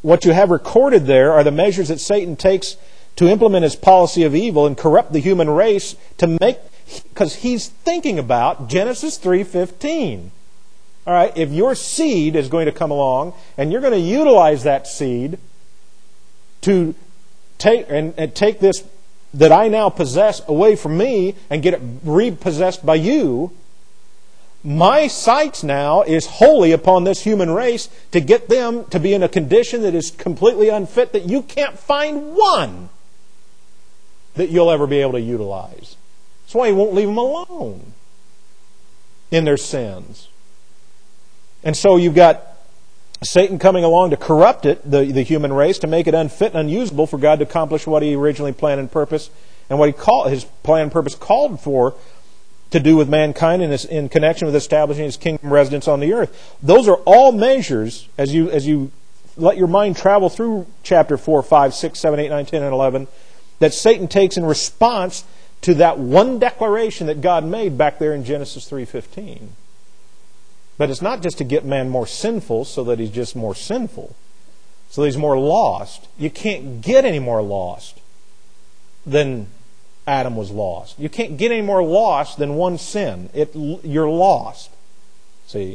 what you have recorded there are the measures that Satan takes to implement his policy of evil and corrupt the human race to make, because he's thinking about Genesis three fifteen. All right, if your seed is going to come along and you're going to utilize that seed to take and, and take this that I now possess away from me and get it repossessed by you, my sights now is wholly upon this human race to get them to be in a condition that is completely unfit, that you can't find one that you'll ever be able to utilize. That's why He won't leave them alone in their sins. And so you've got Satan coming along to corrupt it, the, the human race, to make it unfit and unusable for God to accomplish what He originally planned and purpose, and what He called His plan and purpose called for to do with mankind in, this, in connection with establishing His kingdom residence on the earth. Those are all measures, as you as you let your mind travel through chapter four, five, six, seven, eight, nine, ten, and eleven, that Satan takes in response to that one declaration that God made back there in Genesis three fifteen. But it's not just to get man more sinful so that he's just more sinful, so that he's more lost. You can't get any more lost than Adam was lost. You can't get any more lost than one sin. It, you're lost. See?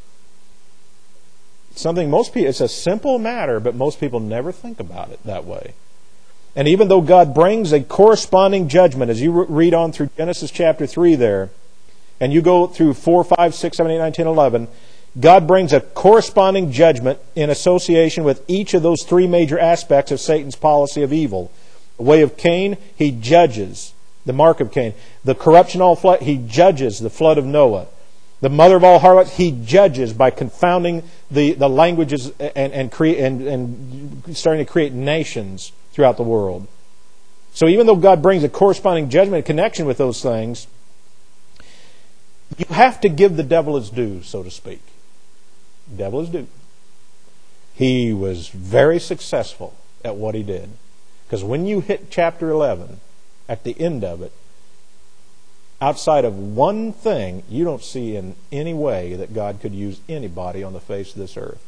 Something most people, it's a simple matter, but most people never think about it that way. And even though God brings a corresponding judgment, as you read on through Genesis chapter three there, and you go through four, five, six, seven, eight, nine, ten, eleven, God brings a corresponding judgment in association with each of those three major aspects of Satan's policy of evil. The way of Cain, he judges the mark of Cain. The corruption of all flesh, he judges the flood of Noah. The mother of all harlots, he judges by confounding the, the languages and, and, crea- and, and starting to create nations throughout the world. So even though God brings a corresponding judgment in connection with those things, you have to give the devil his due, so to speak. The devil is due. He was very successful at what he did. Because when you hit chapter eleven, at the end of it, outside of one thing, you don't see in any way that God could use anybody on the face of this earth.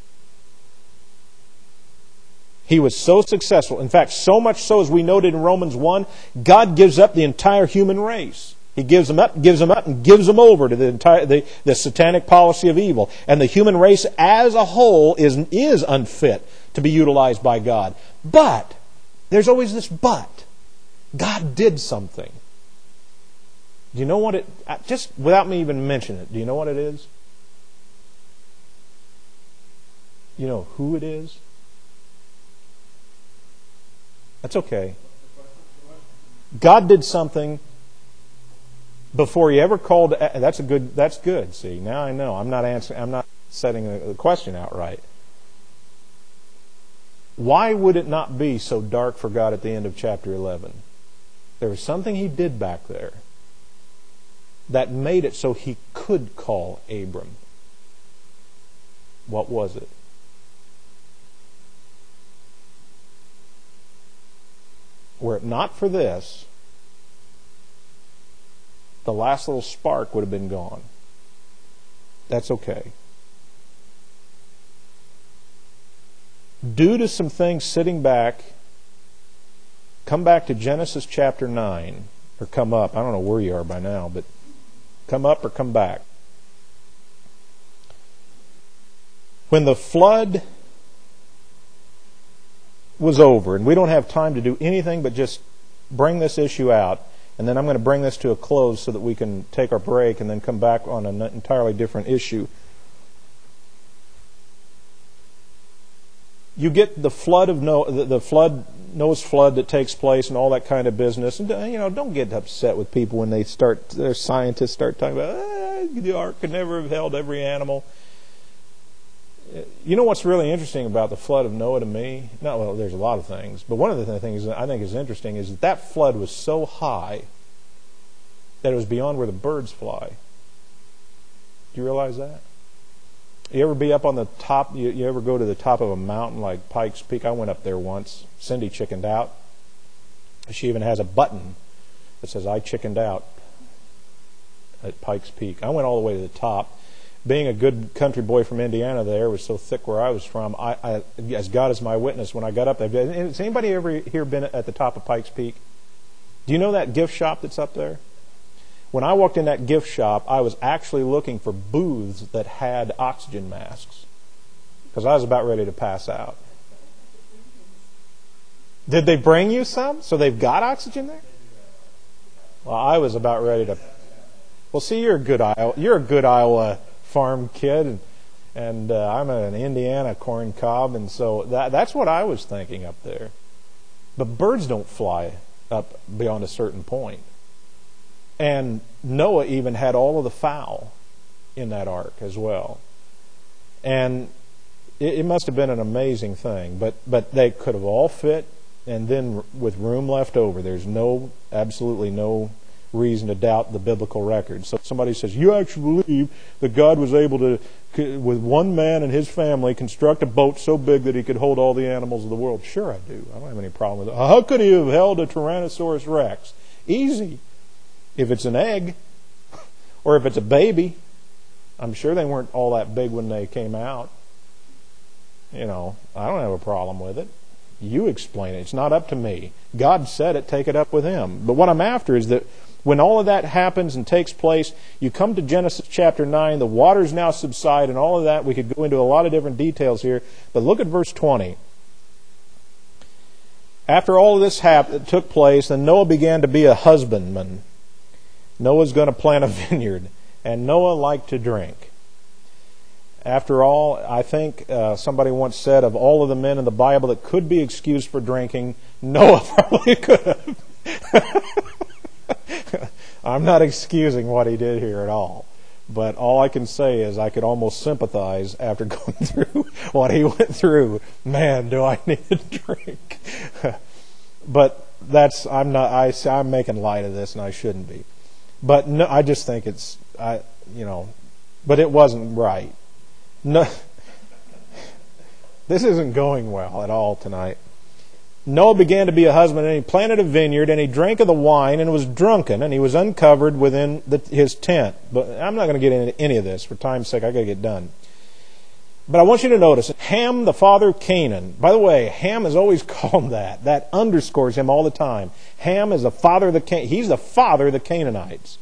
He was so successful. In fact, so much so, as we noted in Romans one, God gives up the entire human race. He gives them up, gives them up, and gives them over to the entire the, the satanic policy of evil. And the human race as a whole is, is unfit to be utilized by God. But, there's always this but. God did something. Do you know what it... Just without me even mentioning it, do you know what it is? You know who it is? That's okay. God did something before He ever called. That's a good. That's good. See, now I know. I'm not answering. I'm not setting the question outright. Why would it not be so dark for God at the end of chapter eleven? There was something He did back there that made it so He could call Abram. What was it? Were it not for this, the last little spark would have been gone. That's okay. Due to some things sitting back, come back to Genesis chapter nine, or come up. I don't know where you are by now, but come up or come back. When the flood was over, and we don't have time to do anything but just bring this issue out, and then I'm going to bring this to a close so that we can take our break and then come back on an entirely different issue. You get the flood of Noah, the, the flood, Noah's flood that takes place, and all that kind of business. And you know, don't get upset with people when they start, their scientists start talking about ah, the ark could never have held every animal. You know what's really interesting about the flood of Noah to me? No, well, there's a lot of things, but one of the things that I think is interesting is that that flood was so high that it was beyond where the birds fly. Do you realize that? You ever be up on the top? You, you ever go to the top of a mountain like Pikes Peak? I went up there once. Cindy chickened out. She even has a button that says "I chickened out" at Pikes Peak. I went all the way to the top. being a good country boy from Indiana there, was so thick where I was from, I, I as God is my witness, when I got up there, has anybody ever here been at the top of Pikes Peak? Do you know that gift shop that's up there? When I walked in that gift shop, I was actually looking for booths that had oxygen masks because I was about ready to pass out. Did they bring you some? So they've got oxygen there? Well, I was about ready to. Well, see, you're a good Iowa. You're a good Iowa farm kid, and, and uh, I'm an Indiana corn cob, and so that that's what I was thinking up there. But birds don't fly up beyond a certain point. And Noah even had all of the fowl in that ark as well. And it, it must have been an amazing thing. But but they could have all fit, and then with room left over. There's no, absolutely no reason to doubt the biblical record. So somebody says, you actually believe that God was able to, with one man and his family, construct a boat so big that he could hold all the animals of the world? Sure I do. I don't have any problem with it. How could he have held a Tyrannosaurus Rex? Easy. If it's an egg, or if it's a baby. I'm sure they weren't all that big when they came out. You know, I don't have a problem with it. You explain it. It's not up to me. God said it, take it up with Him. But what I'm after is that when all of that happens and takes place, you come to Genesis chapter nine, the waters now subside and all of that. We could go into a lot of different details here, but look at verse twenty. After all of this happened, took place, then Noah began to be a husbandman. Noah's going to plant a vineyard, and Noah liked to drink. After all, I think uh, somebody once said of all of the men in the Bible that could be excused for drinking, Noah probably could have. I'm not excusing what he did here at all. But all I can say is I could almost sympathize after going through what he went through. Man, do I need a drink. But that's, I'm not, I, I'm making light of this and I shouldn't be. But no, I just think it's, I, you know, but it wasn't right. No, this isn't going well at all tonight. Noah began to be a husband, and he planted a vineyard, and he drank of the wine, and was drunken, and he was uncovered within the, his tent. But I'm not going to get into any of this. For time's sake, I've got to get done. But I want you to notice, Ham, the father of Canaan. By the way, Ham is always called that. That underscores him all the time. Ham is the father of the Can- He's the father of the Canaanites.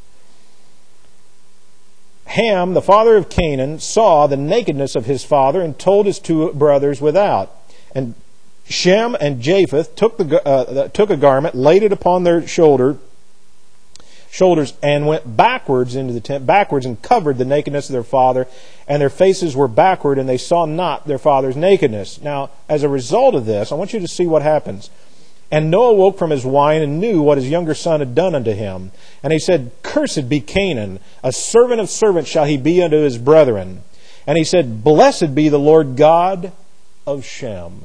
Ham, the father of Canaan, saw the nakedness of his father and told his two brothers without. And Shem and Japheth took the uh, took a garment, laid it upon their shoulder, shoulders, and went backwards into the tent, backwards, and covered the nakedness of their father. And their faces were backward, and they saw not their father's nakedness. Now, as a result of this, I want you to see what happens. And Noah woke from his wine and knew what his younger son had done unto him. And he said, Cursed be Canaan, a servant of servants shall he be unto his brethren. And he said, Blessed be the Lord God of Shem.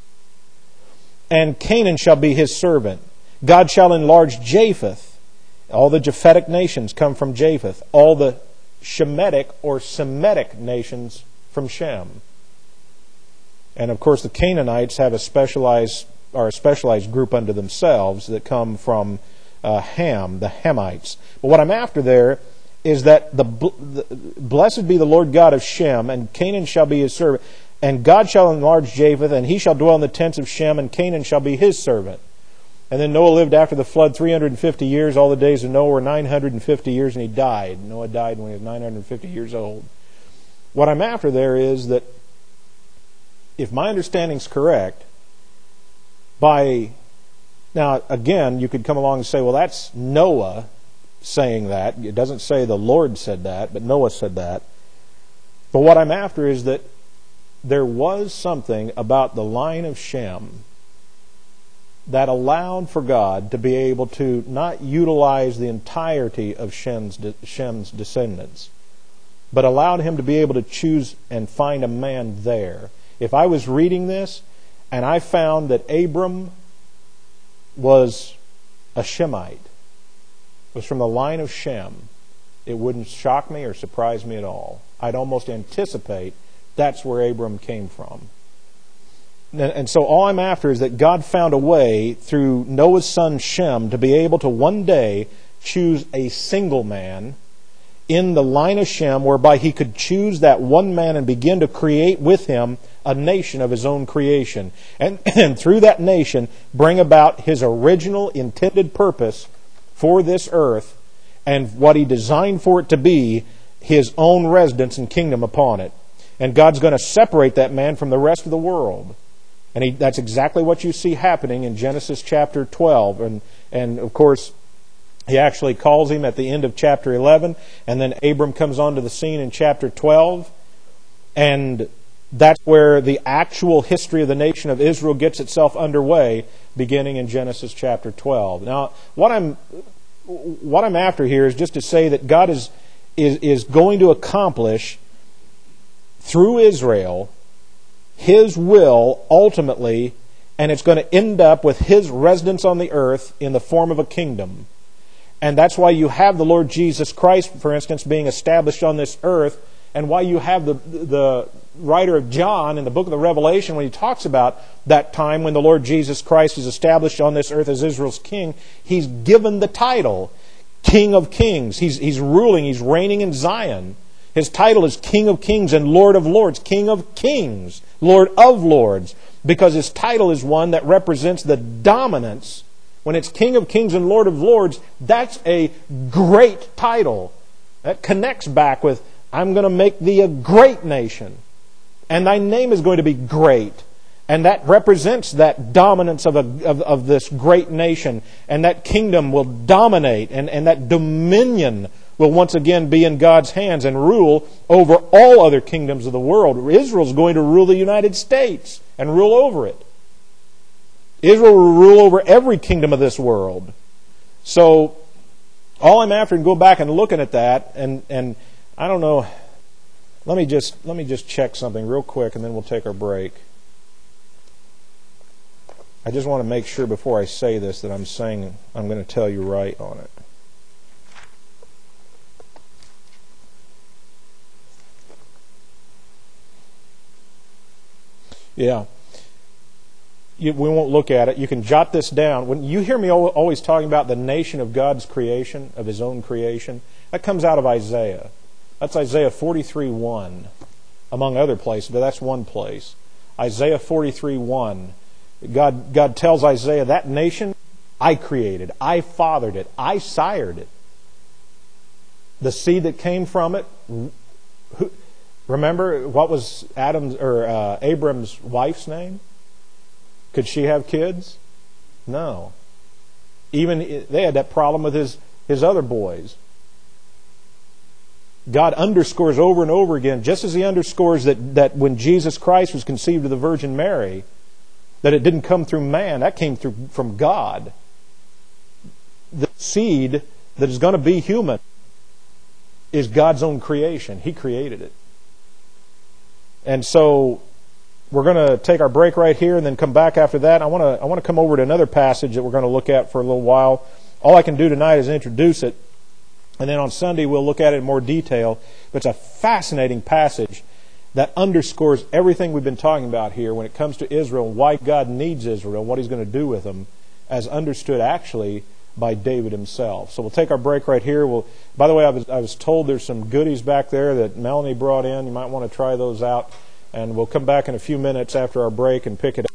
And Canaan shall be his servant. God shall enlarge Japheth. All the Japhetic nations come from Japheth. All the Shemitic or Semitic nations from Shem. And of course the Canaanites have a specialized are a specialized group unto themselves that come from uh, Ham, the Hamites. But what I'm after there is that the, the blessed be the Lord God of Shem, and Canaan shall be his servant. And God shall enlarge Japheth, and he shall dwell in the tents of Shem, and Canaan shall be his servant. And then Noah lived after the flood three hundred fifty years. All the days of Noah were nine hundred fifty years, and he died. Noah died when he was nine hundred fifty years old. What I'm after there is that, if my understanding's correct, by now, again, you could come along and say, well, that's Noah saying that. It doesn't say the Lord said that, but Noah said that. But what I'm after is that there was something about the line of Shem that allowed for God to be able to not utilize the entirety of Shem's, Shem's descendants, but allowed him to be able to choose and find a man there. If I was reading this and I found that Abram was a Shemite, was from the line of Shem, it wouldn't shock me or surprise me at all. I'd almost anticipate that's where Abram came from. And so all I'm after is that God found a way through Noah's son Shem to be able to one day choose a single man in the line of Shem, whereby he could choose that one man and begin to create with him a nation of his own creation. And, and through that nation, bring about his original intended purpose for this earth and what he designed for it to be, his own residence and kingdom upon it. And God's going to separate that man from the rest of the world. And he, that's exactly what you see happening in Genesis chapter twelve. And, and of course, he actually calls him at the end of chapter eleven. And then Abram comes onto the scene in chapter twelve. And that's where the actual history of the nation of Israel gets itself underway, beginning in Genesis chapter twelve. Now, what I'm what I'm after here is just to say that God is is, is going to accomplish through Israel His will ultimately, and it's going to end up with His residence on the earth in the form of a kingdom. And that's why you have the Lord Jesus Christ, for instance, being established on this earth, and why you have the the writer of John in the book of the Revelation, when he talks about that time when the Lord Jesus Christ is established on this earth as Israel's king, he's given the title King of Kings. He's, he's ruling, he's reigning in Zion. His title is King of Kings and Lord of Lords. King of Kings, Lord of Lords. Because his title is one that represents the dominance. When it's King of Kings and Lord of Lords, that's a great title. That connects back with, I'm going to make thee a great nation. And thy name is going to be great. And that represents that dominance of, a, of, of this great nation. And that kingdom will dominate. And, and that dominion will once again be in God's hands and rule over all other kingdoms of the world. Israel's going to rule the United States and rule over it. Israel will rule over every kingdom of this world. So, all I'm after, and go back and looking at that, and, and I don't know, let me just let me just check something real quick, and then we'll take our break. I just want to make sure before I say this that I'm saying I'm going to tell you right on it. Yeah. You, we won't look at it. You can jot this down. When you hear me always talking about the nation of God's creation, of His own creation, that comes out of Isaiah. That's Isaiah forty-three one, among other places, but that's one place. Isaiah forty-three one. God, God tells Isaiah, that nation I created. I fathered it. I sired it. The seed that came from it, who, remember what was Adam's or uh, Abram's wife's name? Could she have kids? No. Even they had that problem with his, his other boys. God underscores over and over again, just as He underscores that, that when Jesus Christ was conceived of the Virgin Mary, that it didn't come through man, that came through from God. The seed that is going to be human is God's own creation. He created it. And so we're going to take our break right here and then come back after that. I want to I want to come over to another passage that we're going to look at for a little while. All I can do tonight is introduce it. And then on Sunday we'll look at it in more detail. But it's a fascinating passage that underscores everything we've been talking about here when it comes to Israel and why God needs Israel and what He's going to do with them, as understood actually by David himself. So we'll take our break right here. We'll, by the way, I was, I was told there's some goodies back there that Melanie brought in. You might want to try those out. And we'll come back in a few minutes after our break and pick it up.